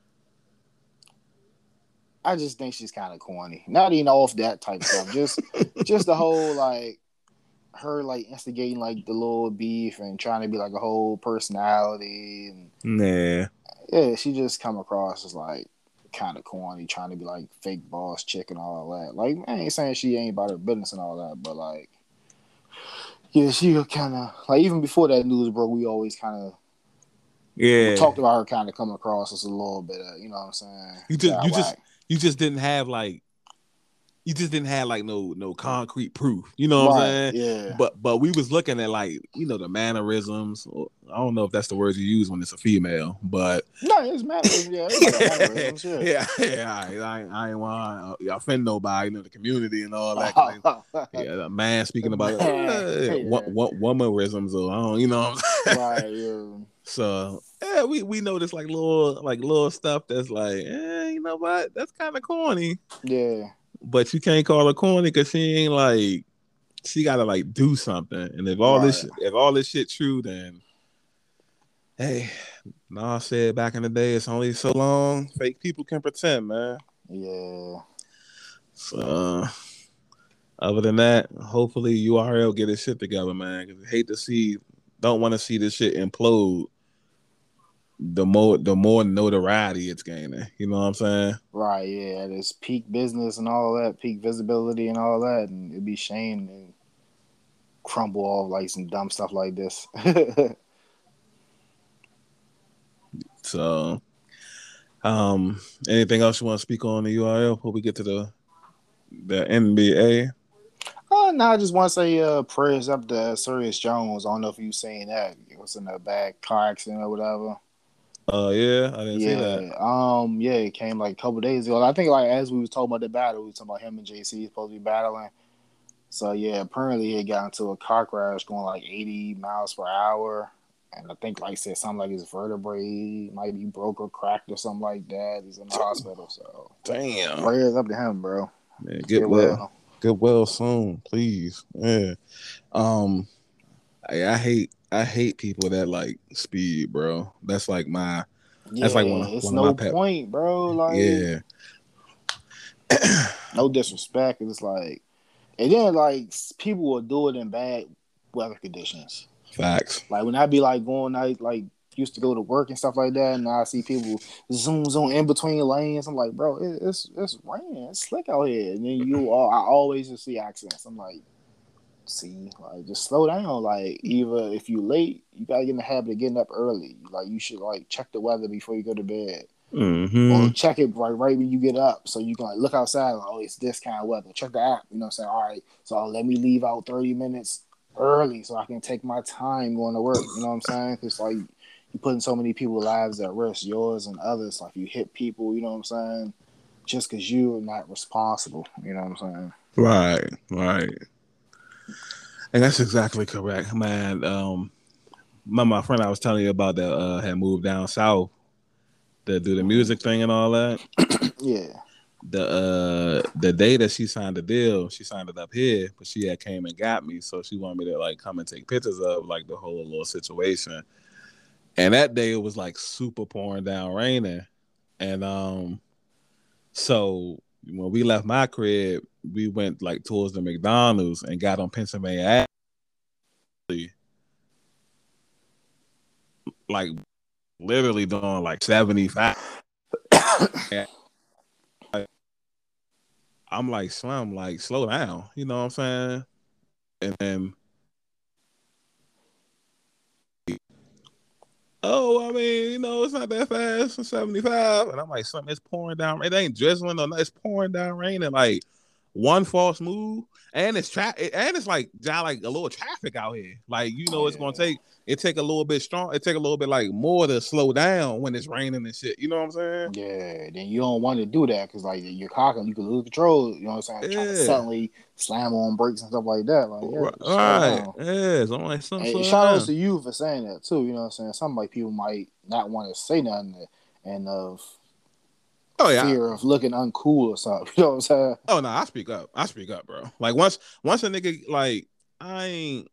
S2: I just think she's kind of corny. Not even off that type of stuff. Just, just the whole like her like instigating like the little beef and trying to be like a whole personality and
S1: Nah.
S2: yeah, she just come across as like kind of corny, trying to be like fake boss chick and all that. Like I ain't saying she ain't about her business and all that, but like yeah, she kind of like even before that news broke, we always kind of
S1: Yeah.
S2: talked about her kind of coming across as a little bit of, you know what I'm saying,
S1: You just
S2: child
S1: you just
S2: whack.
S1: you just didn't have like you just didn't have like no no concrete proof. You know what I'm
S2: Right?
S1: saying?
S2: Yeah.
S1: But but we was looking at like, you know, the mannerisms. I don't know if that's the word you use when it's a female, but
S2: No, it's mannerisms. Yeah, everybody got mannerisms. Yeah.
S1: yeah, yeah, I, I, I ain't want to offend nobody, you know, the community and all that. Cause they, yeah, a man speaking about
S2: Man,
S1: uh,
S2: yeah.
S1: what womanisms or I don't, you know what I'm saying?
S2: Right. Yeah.
S1: So yeah, we we notice like little like little stuff that's like, eh, you know what? That's kind of corny.
S2: Yeah.
S1: But you can't call her corny because she ain't like she gotta like do something. And if all
S2: Right.
S1: this if all this shit true, then hey, Nas said back in the day, it's only so long fake people can pretend, man.
S2: Yeah.
S1: So uh, other than that, hopefully U R L get his shit together, man. Cause I hate to see, don't want to see this shit implode. The more the more notoriety it's gaining, you know what I'm saying?
S2: Right. Yeah. There's peak business and all that, peak visibility and all that, and it'd be shame to crumble off like some dumb stuff like this.
S1: So, um, anything else you want to speak on the U R L before we get to the the N B A?
S2: Uh, no, I just want to say uh, prayers up to Sirius Jones. I don't know if you seen that. It was in a bad car accident or whatever.
S1: Uh, yeah, I didn't see that.
S2: Yeah, um, yeah, it came like a couple days ago. I think like as we was talking about the battle, we was talking about him and J C supposed to be battling. So yeah, apparently he got into a car crash going like eighty miles per hour, and I think like said something like his vertebrae might be broke or cracked or something like that. He's in the hospital. So
S1: Damn,
S2: prayers up to him, bro.
S1: man, get
S2: Get
S1: well,
S2: well.
S1: get well soon, please. Yeah. Um, I, I hate I hate people that like speed, bro. That's like my
S2: Yeah,
S1: that's like one of
S2: it's
S1: one of my
S2: no
S1: pet.
S2: point, bro. Like
S1: Yeah.
S2: no disrespect. It's like, and then like people will do it in bad weather conditions.
S1: Facts.
S2: Like when I be like going out, like used to go to work and stuff like that, and I see people zoom zoom in between lanes. I'm like, bro, it, it's it's raining, it's slick out here. And then you, all, I always just see accidents. I'm like, see, like just slow down. Like either if you late, you gotta get in the habit of getting up early. Like you should like check the weather before you go to bed. Or
S1: Mm-hmm.
S2: check it right right when you get up, so you can like look outside. Like, oh, it's this kind of weather. Check the app. You know what I'm saying? All right, so let me leave out thirty minutes early so I can take my time going to work. You know what I'm saying? Because like you putting so many people's lives at risk, yours and others. Like you hit people. You know what I'm saying? Just because you are not responsible. You know what I'm saying?
S1: Right. Right. And that's exactly correct, man. Um, my my friend I was telling you about that uh had moved down south to do the
S2: Mm-hmm.
S1: music thing and all that.
S2: Yeah.
S1: The uh the day that she signed the deal, she signed it up here, but she had came and got me, so she wanted me to like come and take pictures of like the whole little situation. And that day it was like super pouring down raining, and um so when we left my crib, we went like towards the McDonald's and got on Pennsylvania Avenue, like literally doing like seventy-five. I'm like, Slim, like, slow down. You know what I'm saying? And then oh, I mean, you know, it's not that fast. It's seventy-five. And I'm like, something, it's pouring down. It ain't drizzling or nothing. It's pouring down rain. And like one false move. And it's tra- and it's like like a little traffic out here. Like, you know, it's gonna
S2: Yeah.
S1: take it take a little bit strong. It take a little bit like more to slow down when it's raining and shit. You know what I'm saying?
S2: Yeah, then you don't want to do that because like you're cocking, you can lose control. You know what I'm saying? Trying to
S1: Yeah.
S2: suddenly slam on brakes and stuff like that. Like, yeah,
S1: Right.
S2: just slow
S1: right.
S2: down.
S1: Yeah. So I'm like, something
S2: And
S1: slow
S2: shout outs
S1: down.
S2: to you for saying that too. You know what I'm saying? Some like people might not want to say nothing and of
S1: Oh yeah.
S2: fear of looking uncool or something. You know what I'm saying?
S1: Oh no, I speak up. I speak up, bro. Like once once a nigga like I ain't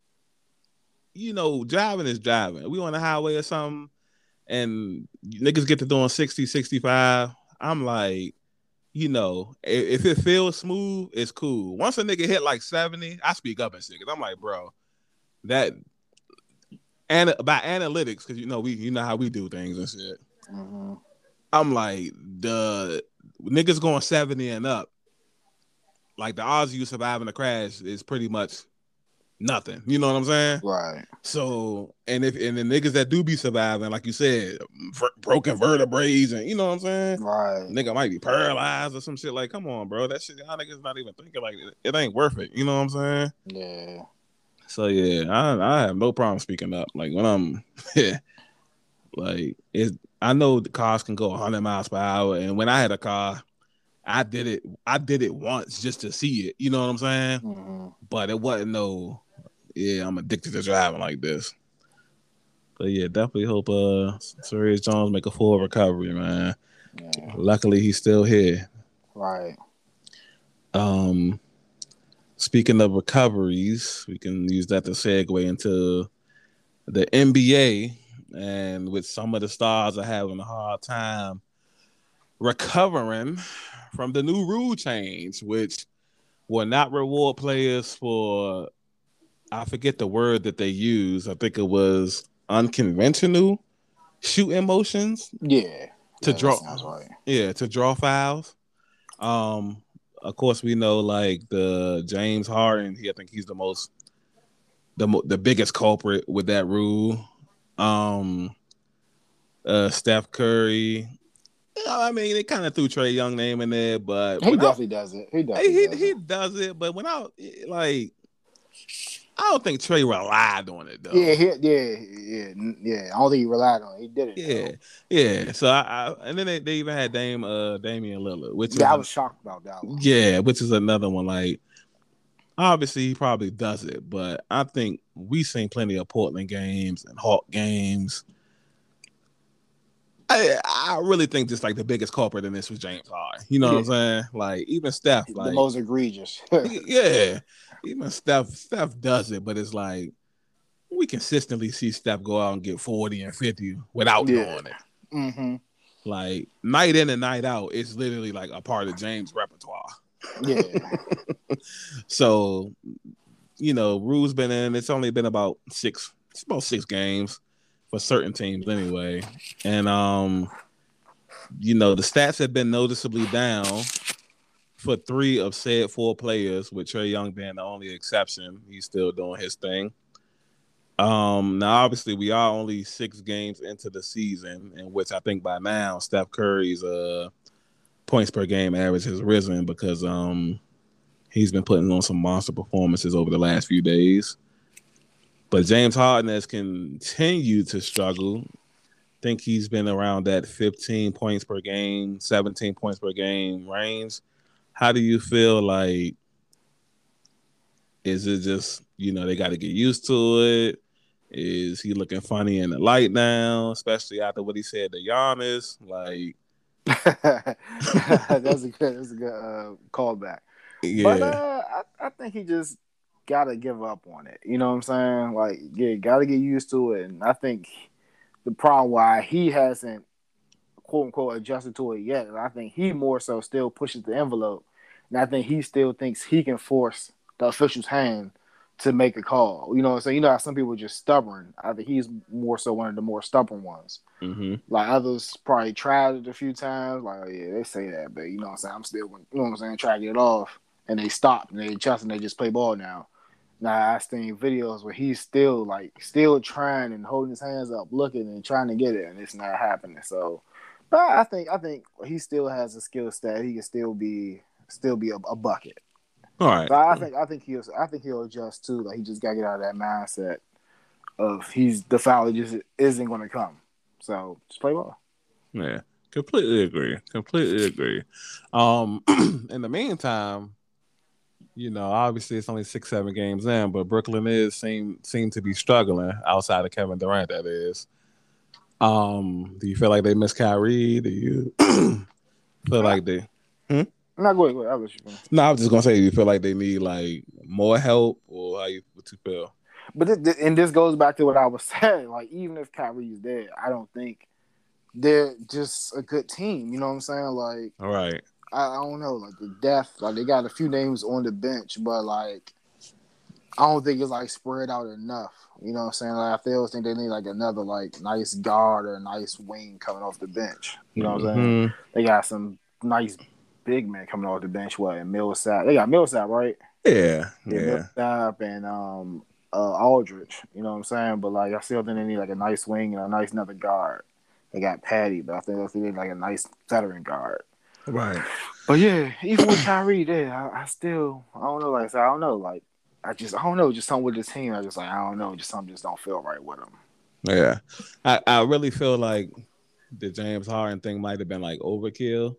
S1: you know, driving is driving. We on the highway or something and niggas get to doing sixty, sixty-five. I'm like, you know, if, if it feels smooth, it's cool. Once a nigga hit like seventy, I speak up and shit. Cause I'm like, bro, that and about analytics, because you know we you know how we do things and shit.
S2: Mm-hmm.
S1: I'm like, the niggas going seventy and up, like the odds of you surviving a crash is pretty much nothing. You know what I'm saying?
S2: Right.
S1: So, and if and the niggas that do be surviving, like you said, ver- broken vertebrae and you know what I'm saying,
S2: Right.
S1: nigga might be paralyzed or some shit. Like, come on, bro, that shit y'all niggas not even thinking like it, it ain't worth it. You know what I'm saying?
S2: Yeah.
S1: So yeah, I I have no problem speaking up. Like when I'm, yeah, like it. I know the cars can go one hundred miles per hour, and when I had a car, I did it. I did it once just to see it. You know what I'm saying?
S2: Mm-hmm.
S1: But it wasn't no. Yeah, I'm addicted to driving like this. But yeah, definitely hope uh Sirius Jones make a full recovery, man.
S2: Yeah.
S1: Luckily he's still here.
S2: Right.
S1: Um speaking of recoveries, we can use that to segue into the N B A, and with some of the stars are having a hard time recovering from the new rule change, which will not reward players for I forget the word that they use. I think it was unconventional shooting motions
S2: Yeah.
S1: to
S2: Yeah, that
S1: draw
S2: sounds right.
S1: yeah to draw fouls. Um, of course, we know like the James Harden. He, I think he's the most the mo- the biggest culprit with that rule. Um, uh, Steph Curry. You know, I mean, they kind of threw Trae Young name in there, but
S2: He
S1: when I
S2: definitely does it. He
S1: he
S2: definitely
S1: he,
S2: does it.
S1: he does it, but when I like, I don't think Trae relied on it
S2: Yeah,
S1: though.
S2: he, yeah, yeah, yeah. I don't think he relied on it. He did it
S1: Yeah,
S2: though.
S1: yeah. So I, I and then they, they even had Dame uh Damian Lillard, which
S2: Yeah,
S1: is
S2: I
S1: a
S2: was shocked about that one.
S1: yeah, which is another one like obviously he probably does it, but I think we seen plenty of Portland games and Hawk games. I I really think just like the biggest culprit in this was James Harden. You know what
S2: Yeah,
S1: I'm saying? Like even Steph,
S2: the
S1: like
S2: most egregious.
S1: yeah, even Steph Steph does it, but it's like we consistently see Steph go out and get forty and fifty without
S2: Yeah.
S1: doing it.
S2: Mm-hmm.
S1: Like night in and night out, it's literally like a part of James' repertoire.
S2: Yeah.
S1: So you know, rules been in. It's only been about six. It's about six games for certain teams anyway, and um, you know, the stats have been noticeably down for three of said four players, with Trae Young being the only exception. He's still doing his thing. Um, now obviously we are only six games into the season, in which I think by now Steph Curry's uh points per game average has risen because um he's been putting on some monster performances over the last few days. But James Harden has continued to struggle. I think he's been around that fifteen points per game, seventeen points per game range. How do you feel like is it just, you know, they got to get used to it? Is he looking funny in the light now, especially after what he said to Giannis? Like,
S2: that's a good. That's a good uh, callback. But
S1: yeah,
S2: uh, I, I think he just gotta give up on it. You know what I'm saying? Like, yeah, gotta get used to it. And I think the problem why he hasn't quote unquote adjusted to it yet, and I think he more so still pushes the envelope, and I think he still thinks he can force the official's hand to make a call. You know what I'm saying? You know how some people are just stubborn. I think he's more so one of the more stubborn ones.
S1: mm-hmm.
S2: Like others probably tried it a few times. Like, oh, yeah, they say that, but you know what I'm saying? I'm still, you know what I'm saying, try to get it off. And they stop and they adjust and they just play ball now. Nah, I seen videos where he's still like still trying and holding his hands up, looking and trying to get it, and it's not happening. So, but I think I think he still has a skill set. He can still be still be a, a bucket.
S1: All right.
S2: But I think I think he'll I think he'll adjust too. Like he just gotta get out of that mindset of he's the foul just isn't going to come. So just play ball.
S1: Yeah, completely agree. Completely agree. Um, in the meantime, you know, obviously it's only six, seven games in, but Brooklyn is seem seem to be struggling outside of Kevin Durant. That is. Um, do you feel like they miss Kyrie? Do you feel like they?
S2: Hmm? No, go ahead. Go ahead. I'll let you finish.
S1: No, I was just gonna say, do you feel like they need like more help, or how you what you feel?
S2: But this, and this goes back to what I was saying. Like, even if Kyrie's there, I don't think they're just a good team. You know what I'm saying? Like,
S1: all right.
S2: I, I don't know. Like the depth, like they got a few names on the bench, but like I don't think it's like spread out enough. You know what I'm saying? Like I still think they need like another like nice guard or a nice wing coming off the bench. You know what I'm saying?
S1: Mm-hmm.
S2: They got some nice big men coming off the bench. What and Millsap? They got Millsap, right?
S1: Yeah,
S2: yeah.
S1: yeah.
S2: Millsap and um uh Aldridge. You know what I'm saying? But like I still think they need like a nice wing and a nice another guard. They got Patty, but I think they need like a nice veteran guard.
S1: Right.
S2: But yeah, even with Kyrie there, I, I still I don't know. Like I said, I don't know. Like I just I don't know. Just something with this team. I just like I don't know. Just something just don't feel right with them.
S1: Yeah, I, I really feel like the James Harden thing might have been like overkill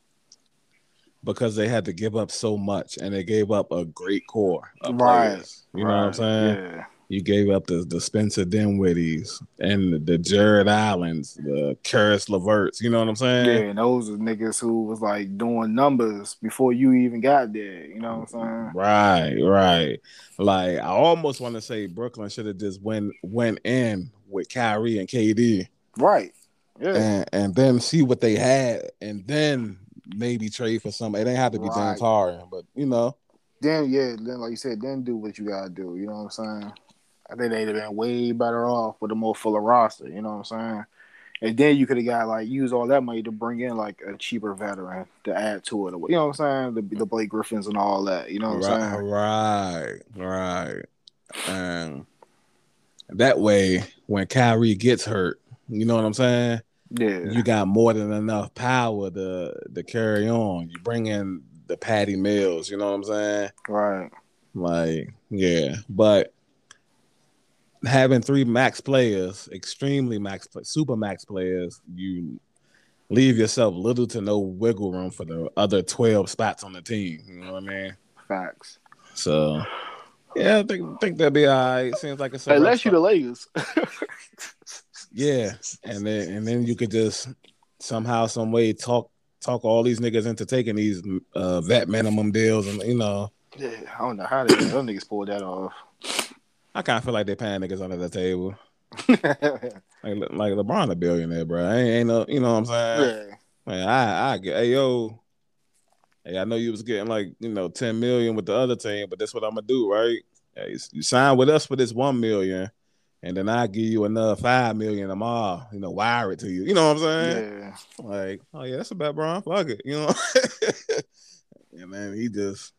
S1: because they had to give up so much, and they gave up a great core of
S2: right.
S1: players. You
S2: right.
S1: know what I'm saying?
S2: Yeah.
S1: You gave up the, the Spencer Dinwiddies and the Jared Allens, the Karis LeVerts. You know what I'm saying?
S2: Yeah, and those are niggas who was like doing numbers before you even got there. You know what I'm saying?
S1: Right, right. Like I almost want to say Brooklyn should have just went went in with Kyrie and K D.
S2: Right. Yeah.
S1: And and then see what they had, and then maybe trade for somebody. It ain't have to be right. James Harden, but you know.
S2: Then yeah, then like you said, then do what you gotta do. You know what I'm saying? I think they'd have been way better off with a more fuller roster. You know what I'm saying? And then you could have got like use all that money to bring in like a cheaper veteran to add to it. You know what I'm saying? The, the Blake Griffins and all that. You know what
S1: right,
S2: I'm saying?
S1: Right, right. And that way, when Kyrie gets hurt, you know what I'm saying?
S2: Yeah.
S1: You got more than enough power to to carry on. You bring in the Patty Mills. You know what I'm saying?
S2: Right.
S1: Like yeah, but. Having three max players, extremely max, super max players, you leave yourself little to no wiggle room for the other twelve spots on the team. You know what I mean?
S2: Facts.
S1: So, yeah, I think think that'd be all right. Seems like it's a
S2: unless you the Lakers.
S1: Yeah, and then and then you could just somehow, some way talk talk all these niggas into taking these uh, vet minimum deals, and you know.
S2: Yeah, I don't know how they those niggas pulled that off.
S1: I kind of feel like they're paying niggas under the table. like, like LeBron a billionaire, bro. Ain't, ain't no, you know what I'm saying?
S2: Yeah.
S1: Man, I, I get, hey yo, hey, I know you was getting like you know ten million with the other team, but that's what I'm gonna do, right? Hey, you sign with us for this one million, and then I give you another five million tomorrow. You know, wire it to you. You know what I'm saying?
S2: Yeah.
S1: Like, oh yeah, that's a bet, Bron. Fuck it, you know. And then he just,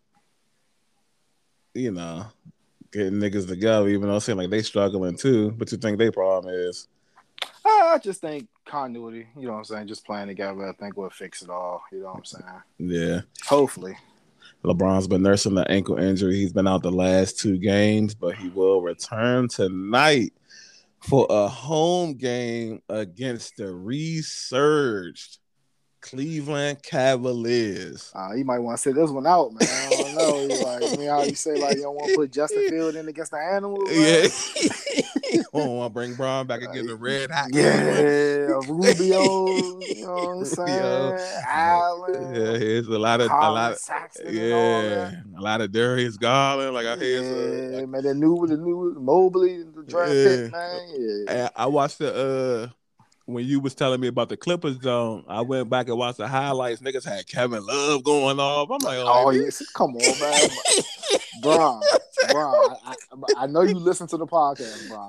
S1: you know. Getting niggas together, even though it seems like they struggling too. But you think their problem is?
S2: I just think continuity. You know what I'm saying? Just playing together, I think will fix it all. You know what I'm saying?
S1: Yeah.
S2: Hopefully.
S1: LeBron's been nursing the ankle injury. He's been out the last two games, but he will return tonight for a home game against the resurged Cleveland Cavaliers.
S2: Uh, you might want to sit this one out, man. I don't know. You like, I mean, how you say like you don't want to put Justin Field in against the animals? Man?
S1: Yeah. You don't want to bring Bron back against the red hot.
S2: Yeah, Rubio. You know what I'm saying? Allen.
S1: Yeah, here's a lot of
S2: Colin
S1: a lot.
S2: Saxton
S1: Yeah, a lot of Darius Garland. Like I hear,
S2: yeah,
S1: like,
S2: man, the new, the new Mobley, the draft
S1: yeah.
S2: pick, man. Yeah.
S1: I, I watched the. uh When you was telling me about the Clippers, though, I went back and watched the highlights. Niggas had Kevin Love going off. I'm like,
S2: oh,
S1: like,
S2: yes. Come on, man. Bron, Bron, I, I, I know you listen to the podcast, Bron.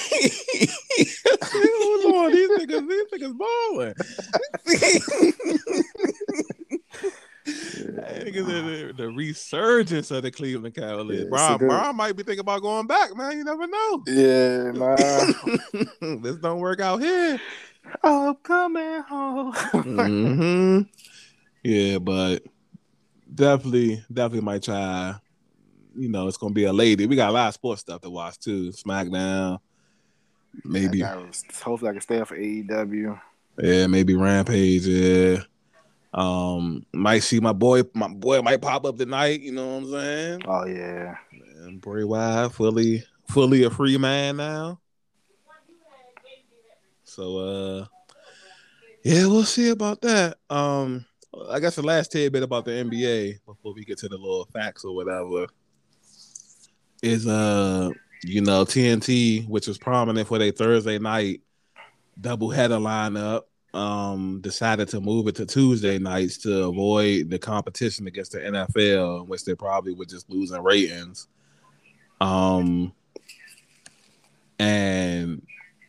S1: Oh, Lord, these niggas, these niggas balling. the, the resurgence of the Cleveland Cavaliers.
S2: Yeah,
S1: Brian, Brian might be thinking about going back, man. You never know.
S2: Yeah, man.
S1: This don't work out here.
S2: I'm coming home.
S1: mm-hmm. Yeah, but definitely, definitely might try. You know, it's gonna be a lady. We got a lot of sports stuff to watch too. SmackDown, maybe.
S2: Yeah, hopefully, I can stay up for A E W.
S1: Yeah, maybe Rampage. Yeah. Um, might see my boy. My boy might pop up tonight. You know what I'm saying?
S2: Oh yeah.
S1: And Bray Wyatt fully, fully a free man now. So, uh, yeah, we'll see about that. Um, I guess the last tidbit about the N B A before we get to the little facts or whatever is, uh, you know, T N T, which was prominent for their Thursday night doubleheader lineup, um, decided to move it to Tuesday nights to avoid the competition against the N F L, in which they probably would just losing ratings. Um, and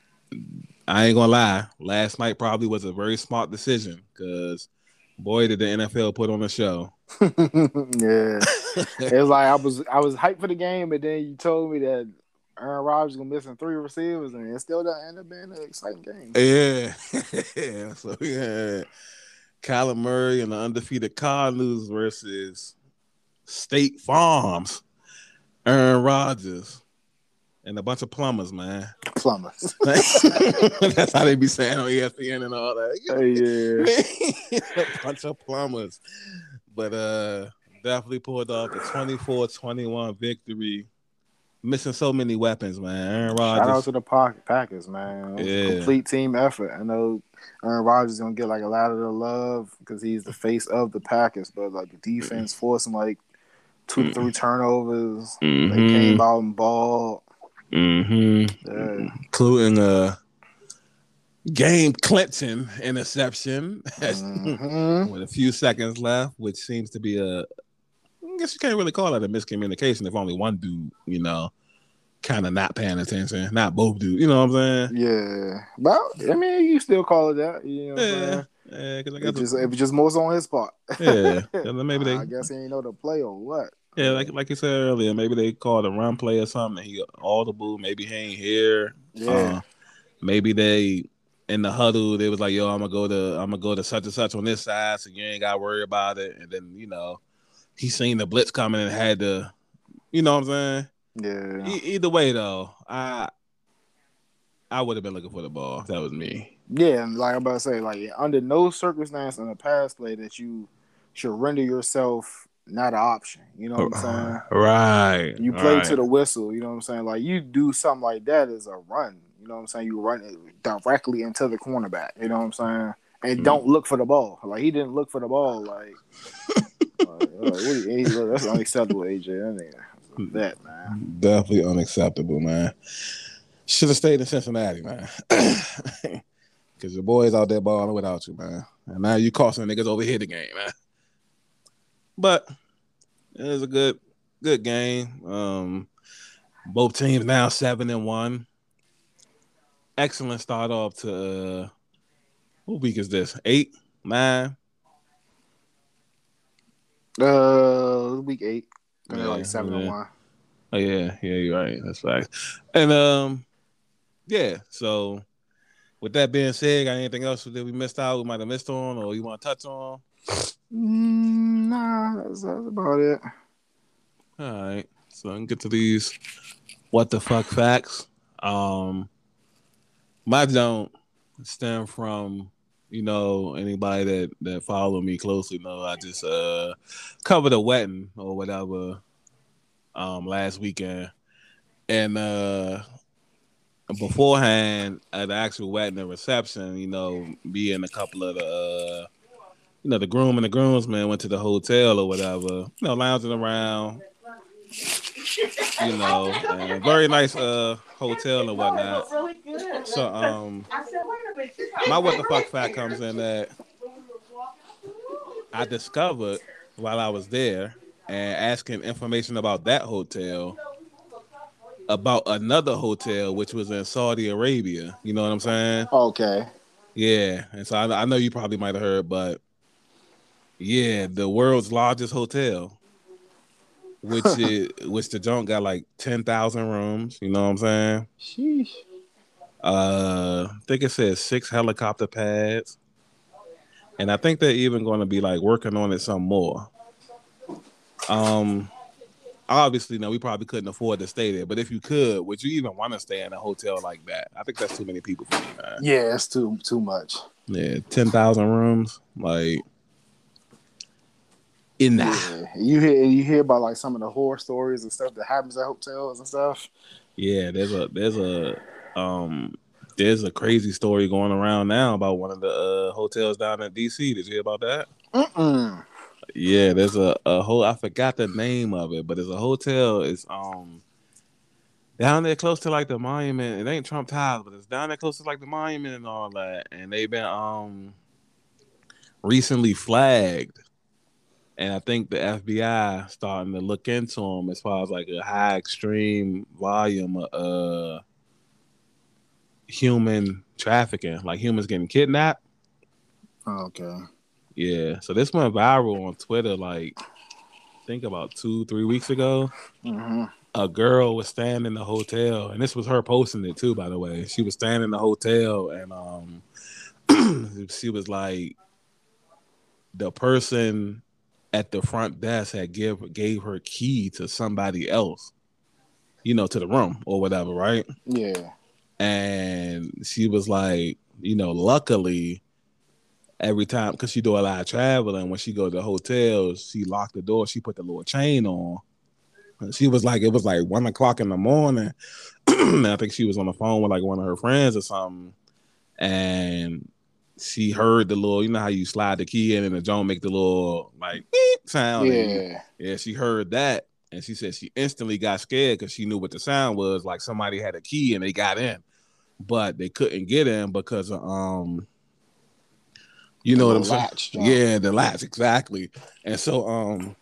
S1: I ain't gonna lie, last night probably was a very smart decision because boy did the N F L put on a show.
S2: Yeah, it was like I was I was hyped for the game, but then you told me that Aaron Rodgers gonna miss three receivers, and it still doesn't end up being an exciting game.
S1: Yeah, yeah. So yeah, Kyler Murray and the undefeated Cardinals versus State Farms, Aaron Rodgers. And a bunch of plumbers, man.
S2: Plumbers.
S1: That's how they be saying on E S P N and all that.
S2: Yeah.
S1: A bunch of plumbers. But uh, definitely pulled off the twenty-four twenty-one victory. Missing so many weapons, man. Aaron Rodgers.
S2: Shout out to the Packers, man. Yeah. Complete team effort. I know Aaron Rodgers is going to get like a lot of the love because he's the face of the Packers, but like the defense forcing like two to three turnovers. Mm-hmm. They came out and balled.
S1: Mm-hmm.
S2: Yeah.
S1: Including a game clinching interception
S2: mm-hmm.
S1: with a few seconds left, which seems to be a, I guess you can't really call it a miscommunication if only one dude, you know, kind of not paying attention, not both dudes, you know what I'm saying?
S2: Yeah. But, I mean, you still call it that, you know what
S1: yeah.
S2: I'm saying?
S1: Yeah, because I guess
S2: it just, it was just more so on his part.
S1: Yeah. Maybe they,
S2: I guess he ain't know the play or what.
S1: Yeah, like like you said earlier, maybe they called a run play or something. He audible. Maybe he ain't here.
S2: Yeah.
S1: Uh, maybe they in the huddle. They was like, "Yo, I'm gonna go to I'm gonna go to such and such on this side, so you ain't got to worry about it." And then you know, he seen the blitz coming and had to, you know what I'm
S2: saying? Yeah.
S1: E- either way, though, I I would have been looking for the ball if that was me.
S2: Yeah, and like I'm about to say, like under no circumstance in a pass play that you should render yourself not an option. You know what I'm saying?
S1: Right.
S2: You play
S1: right.
S2: to the whistle. You know what I'm saying? Like you do something like that as a run. You know what I'm saying? You run it directly into the cornerback. You know what I'm saying? And mm. don't look for the ball. Like he didn't look for the ball. Like, like, like what he, he, that's unacceptable, A J. That, that man.
S1: Definitely unacceptable, man. Should have stayed in Cincinnati, man. Because your boys out there balling without you, man. And now you costing niggas over here the game, man. But it was a good, good game. Um, both teams now seven and one. Excellent start off to uh, what week is this? Eight, nine.
S2: Uh, week eight. And
S1: yeah,
S2: they're like seven
S1: yeah.
S2: and one.
S1: Oh yeah, yeah, you're right. That's right. And um, yeah. So with that being said, got anything else that we missed out? We might have missed on, or you want to touch on?
S2: Mm, nah, that's, that's about it.
S1: All right, so I can get to these what the fuck facts. Um, my don't stem from you know anybody that that follow me closely know I just uh covered a wedding or whatever um last weekend, and uh beforehand at the actual wedding and reception, you know, me and a couple of the uh you know, the groom and the groomsman went to the hotel or whatever, you know, lounging around, you know, and very nice uh hotel and whatnot. So um my what the fuck fact comes in that I discovered while I was there and asking information about that hotel about another hotel which was in Saudi Arabia. You know what I'm saying?
S2: Okay.
S1: Yeah, and so I, I know you probably might have heard, but Yeah, the world's largest hotel, which is which the joint got like ten thousand rooms. You know what I'm saying?
S2: Sheesh.
S1: Uh, I think it says six helicopter pads, and I think they're even going to be like working on it some more. Um, obviously, no, we probably couldn't afford to stay there, but if you could, would you even want to stay in a hotel like that? I think that's too many people for me, man.
S2: Yeah, it's too too much.
S1: Yeah, ten thousand rooms, like. In that.
S2: Yeah, you hear you hear about like some of the horror stories and stuff that happens at hotels and stuff.
S1: Yeah, there's a there's a um there's a crazy story going around now about one of the uh, hotels down in D C. Did you hear about that?
S2: Mm-mm.
S1: Yeah, there's a, a whole I forgot the name of it, but it's a hotel. It's um down there close to like the monument. It ain't Trump Towers, but it's down there close to like the monument and all that. And they've been um recently flagged. And I think the F B I starting to look into them as far as like a high extreme volume of uh, human trafficking, like humans getting kidnapped.
S2: Okay.
S1: Yeah. So this went viral on Twitter, like I think about two, three weeks ago.
S2: Mm-hmm.
S1: A girl was standing in the hotel, and this was her posting it too, by the way. She was standing in the hotel, and um, she was like, the person at the front desk had give gave her key to somebody else, you know, to the room or whatever, right?
S2: Yeah.
S1: And she was like, you know, luckily, every time, because she do a lot of traveling, when she go to the hotels, she locked the door, she put the little chain on. And she was like, it was like one o'clock in the morning. And I think she was on the phone with like one of her friends or something. And she heard the little, you know how you slide the key in and the joint make the little like beep sound.
S2: Yeah.
S1: You, yeah, she heard that. And she said she instantly got scared because she knew what the sound was. Like somebody had a key and they got in, but they couldn't get in because of, um, you
S2: the
S1: know what I'm saying?
S2: Latch,
S1: yeah, the latch, exactly. And so, um,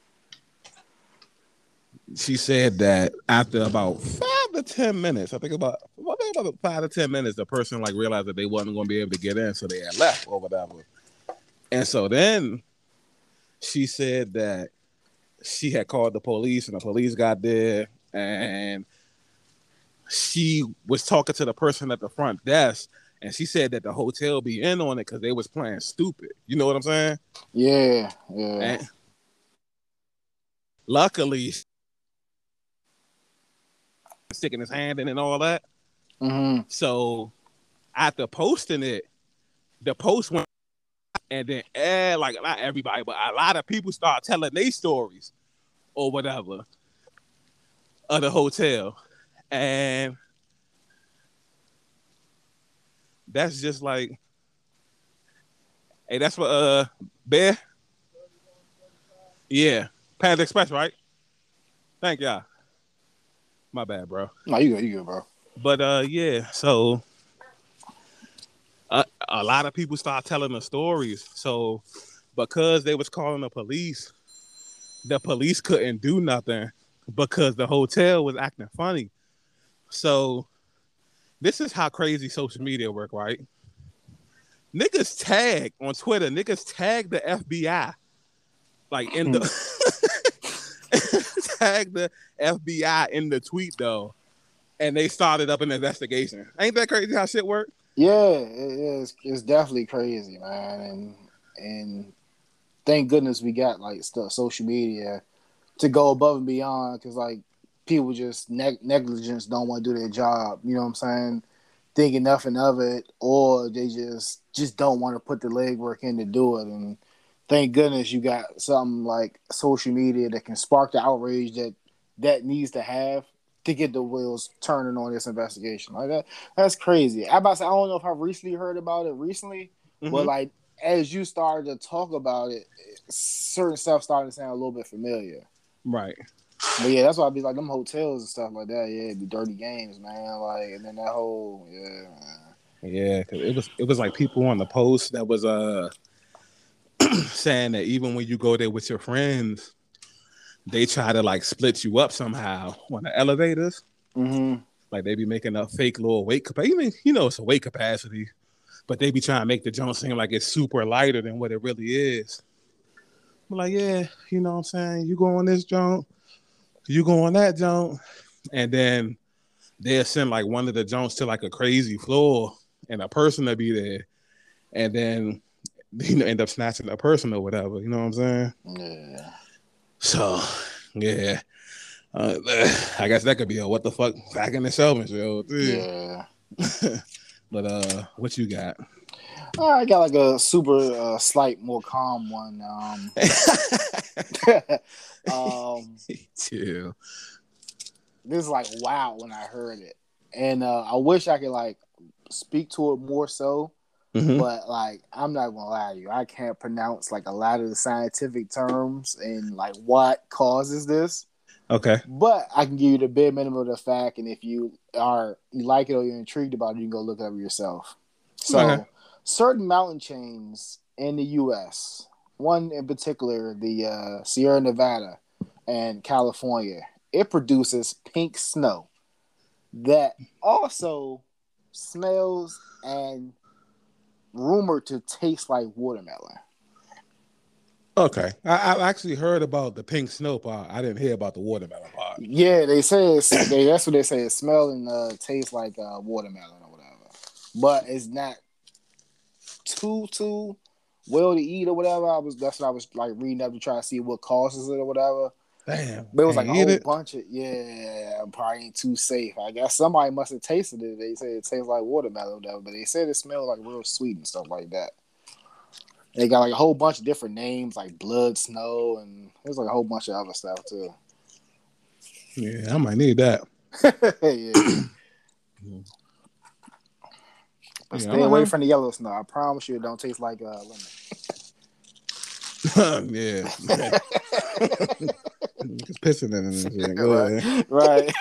S1: she said that after about five to ten minutes, I think about, I think about five to ten minutes, the person like realized that they wasn't going to be able to get in, so they had left or whatever. And so then she said that she had called the police, and the police got there, and she was talking to the person at the front desk, and she said that the hotel be in on it because they was playing stupid. You know what I'm saying?
S2: Yeah, yeah.
S1: And luckily, sticking his hand in and all that.
S2: Mm-hmm.
S1: So after posting it, the post went, and then eh, like not everybody, but a lot of people start telling their stories or whatever of the hotel, and that's just like, hey, that's what uh Bear, yeah, Panda Express, right? Thank y'all. My bad, bro.
S2: No, you good, you good, bro.
S1: But uh, yeah, so a, a lot of people start telling the stories. So because they was calling the police, the police couldn't do nothing because the hotel was acting funny. So this is how crazy social media work, right? Niggas tag on Twitter, niggas tag the F B I, like in the tag the F B I in the tweet though, and they started up an investigation. Ain't that crazy how shit work?
S2: Yeah, it is. It's definitely crazy, man, and and thank goodness we got like stuff social media to go above and beyond, because like people just neg- negligence don't want to do their job. You know what I'm saying? Thinking nothing of it, or they just just don't want to put the legwork in to do it. And thank goodness you got something like social media that can spark the outrage that that needs to have to get the wheels turning on this investigation. Like that, that's crazy. I about to say, I don't know if I've recently heard about it recently, mm-hmm. but like as you started to talk about it, certain stuff started to sound a little bit familiar.
S1: Right.
S2: But yeah, that's why I'd be like them hotels and stuff like that. Yeah, it'd be dirty games, man. Like, and then that whole yeah, man.
S1: Yeah, because it was it was like people on the post that was uh saying that even when you go there with your friends, they try to like split you up somehow on the elevators.
S2: Mm-hmm.
S1: Like they be making a fake little weight capacity. You know, it's a weight capacity, but they be trying to make the joint seem like it's super lighter than what it really is. like, yeah, you know what I'm saying? You go on this joint, you go on that joint, and then they'll send like one of the joints to like a crazy floor and a person to be there. And then you know end up snatching a person or whatever. You know what I'm saying?
S2: Yeah.
S1: So, yeah. Uh, I guess that could be a what the fuck back in the Shelvin show too.
S2: Yeah.
S1: But uh, what you got?
S2: Uh, I got like a super uh, slight, more calm one. Um, um,
S1: Chill.
S2: This is like wow when I heard it, and uh, I wish I could like speak to it more so. Mm-hmm. But like, I'm not gonna lie to you, I can't pronounce like a lot of the scientific terms and like what causes this.
S1: Okay.
S2: But I can give you the bare minimum of the fact, and if you are you like it or you're intrigued about it, you can go look it up yourself. So, okay. Certain mountain chains in the U S, one in particular, the uh, Sierra Nevada and California, it produces pink snow that also smells and rumored to taste like watermelon.
S1: Okay, I, I've actually heard about the pink snow part. I didn't hear about the watermelon part.
S2: Yeah, they say it's, they, that's what they say. It smells and uh, tastes like uh, watermelon or whatever, but it's not too too well to eat or whatever. I was that's what I was like reading up to try to see what causes it or whatever.
S1: Damn,
S2: but it was like a whole
S1: it?
S2: bunch of yeah, probably ain't too safe. I guess somebody must have tasted it. They said it tastes like watermelon or whatever, but they said it smelled like real sweet and stuff like that. They got like a whole bunch of different names, like blood snow, and there's like a whole bunch of other stuff too.
S1: Yeah, I might need that.
S2: yeah. But yeah, stay away know. from the yellow snow. I promise you, it don't taste like uh, lemon.
S1: yeah. Just pissing in it. And Go
S2: right. ahead. Right.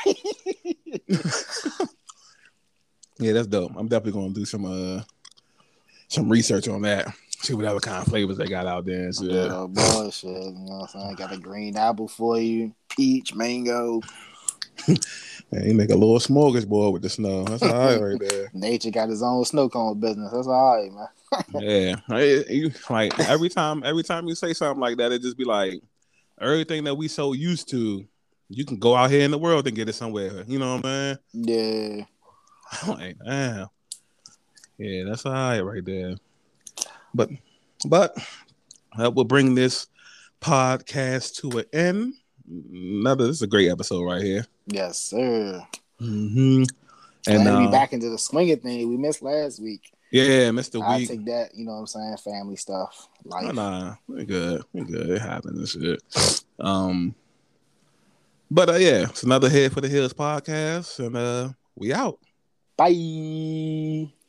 S1: Yeah, that's dope. I'm definitely gonna do some uh some research on that. See whatever kind of flavors they got out there. So.
S2: Yeah, bullshit. You know what I'm saying? Got a green apple for you, peach, mango.
S1: Man, you make a little smorgasbord with the snow. That's all right, right there.
S2: Nature got his own snow cone business. That's all right, man.
S1: Yeah, it, you, like every time, every time you say something like that, it just be like everything that we so used to. You can go out here in the world and get it somewhere. You know what I'm saying?
S2: Yeah.
S1: I'm like, damn. Yeah, that's all right, right there. But, but that will bring this podcast to an end. Another, this is a great episode right here.
S2: Yes, sir.
S1: Mm-hmm.
S2: And uh, we back into the swinging thing we missed last week.
S1: Yeah, missed the week.
S2: I take that, you know what I'm saying, family stuff. Life.
S1: Nah, nah, we good. We good. It happens and shit. Um, but uh, yeah, it's another Head for the Hills podcast, and uh, we out.
S2: Bye.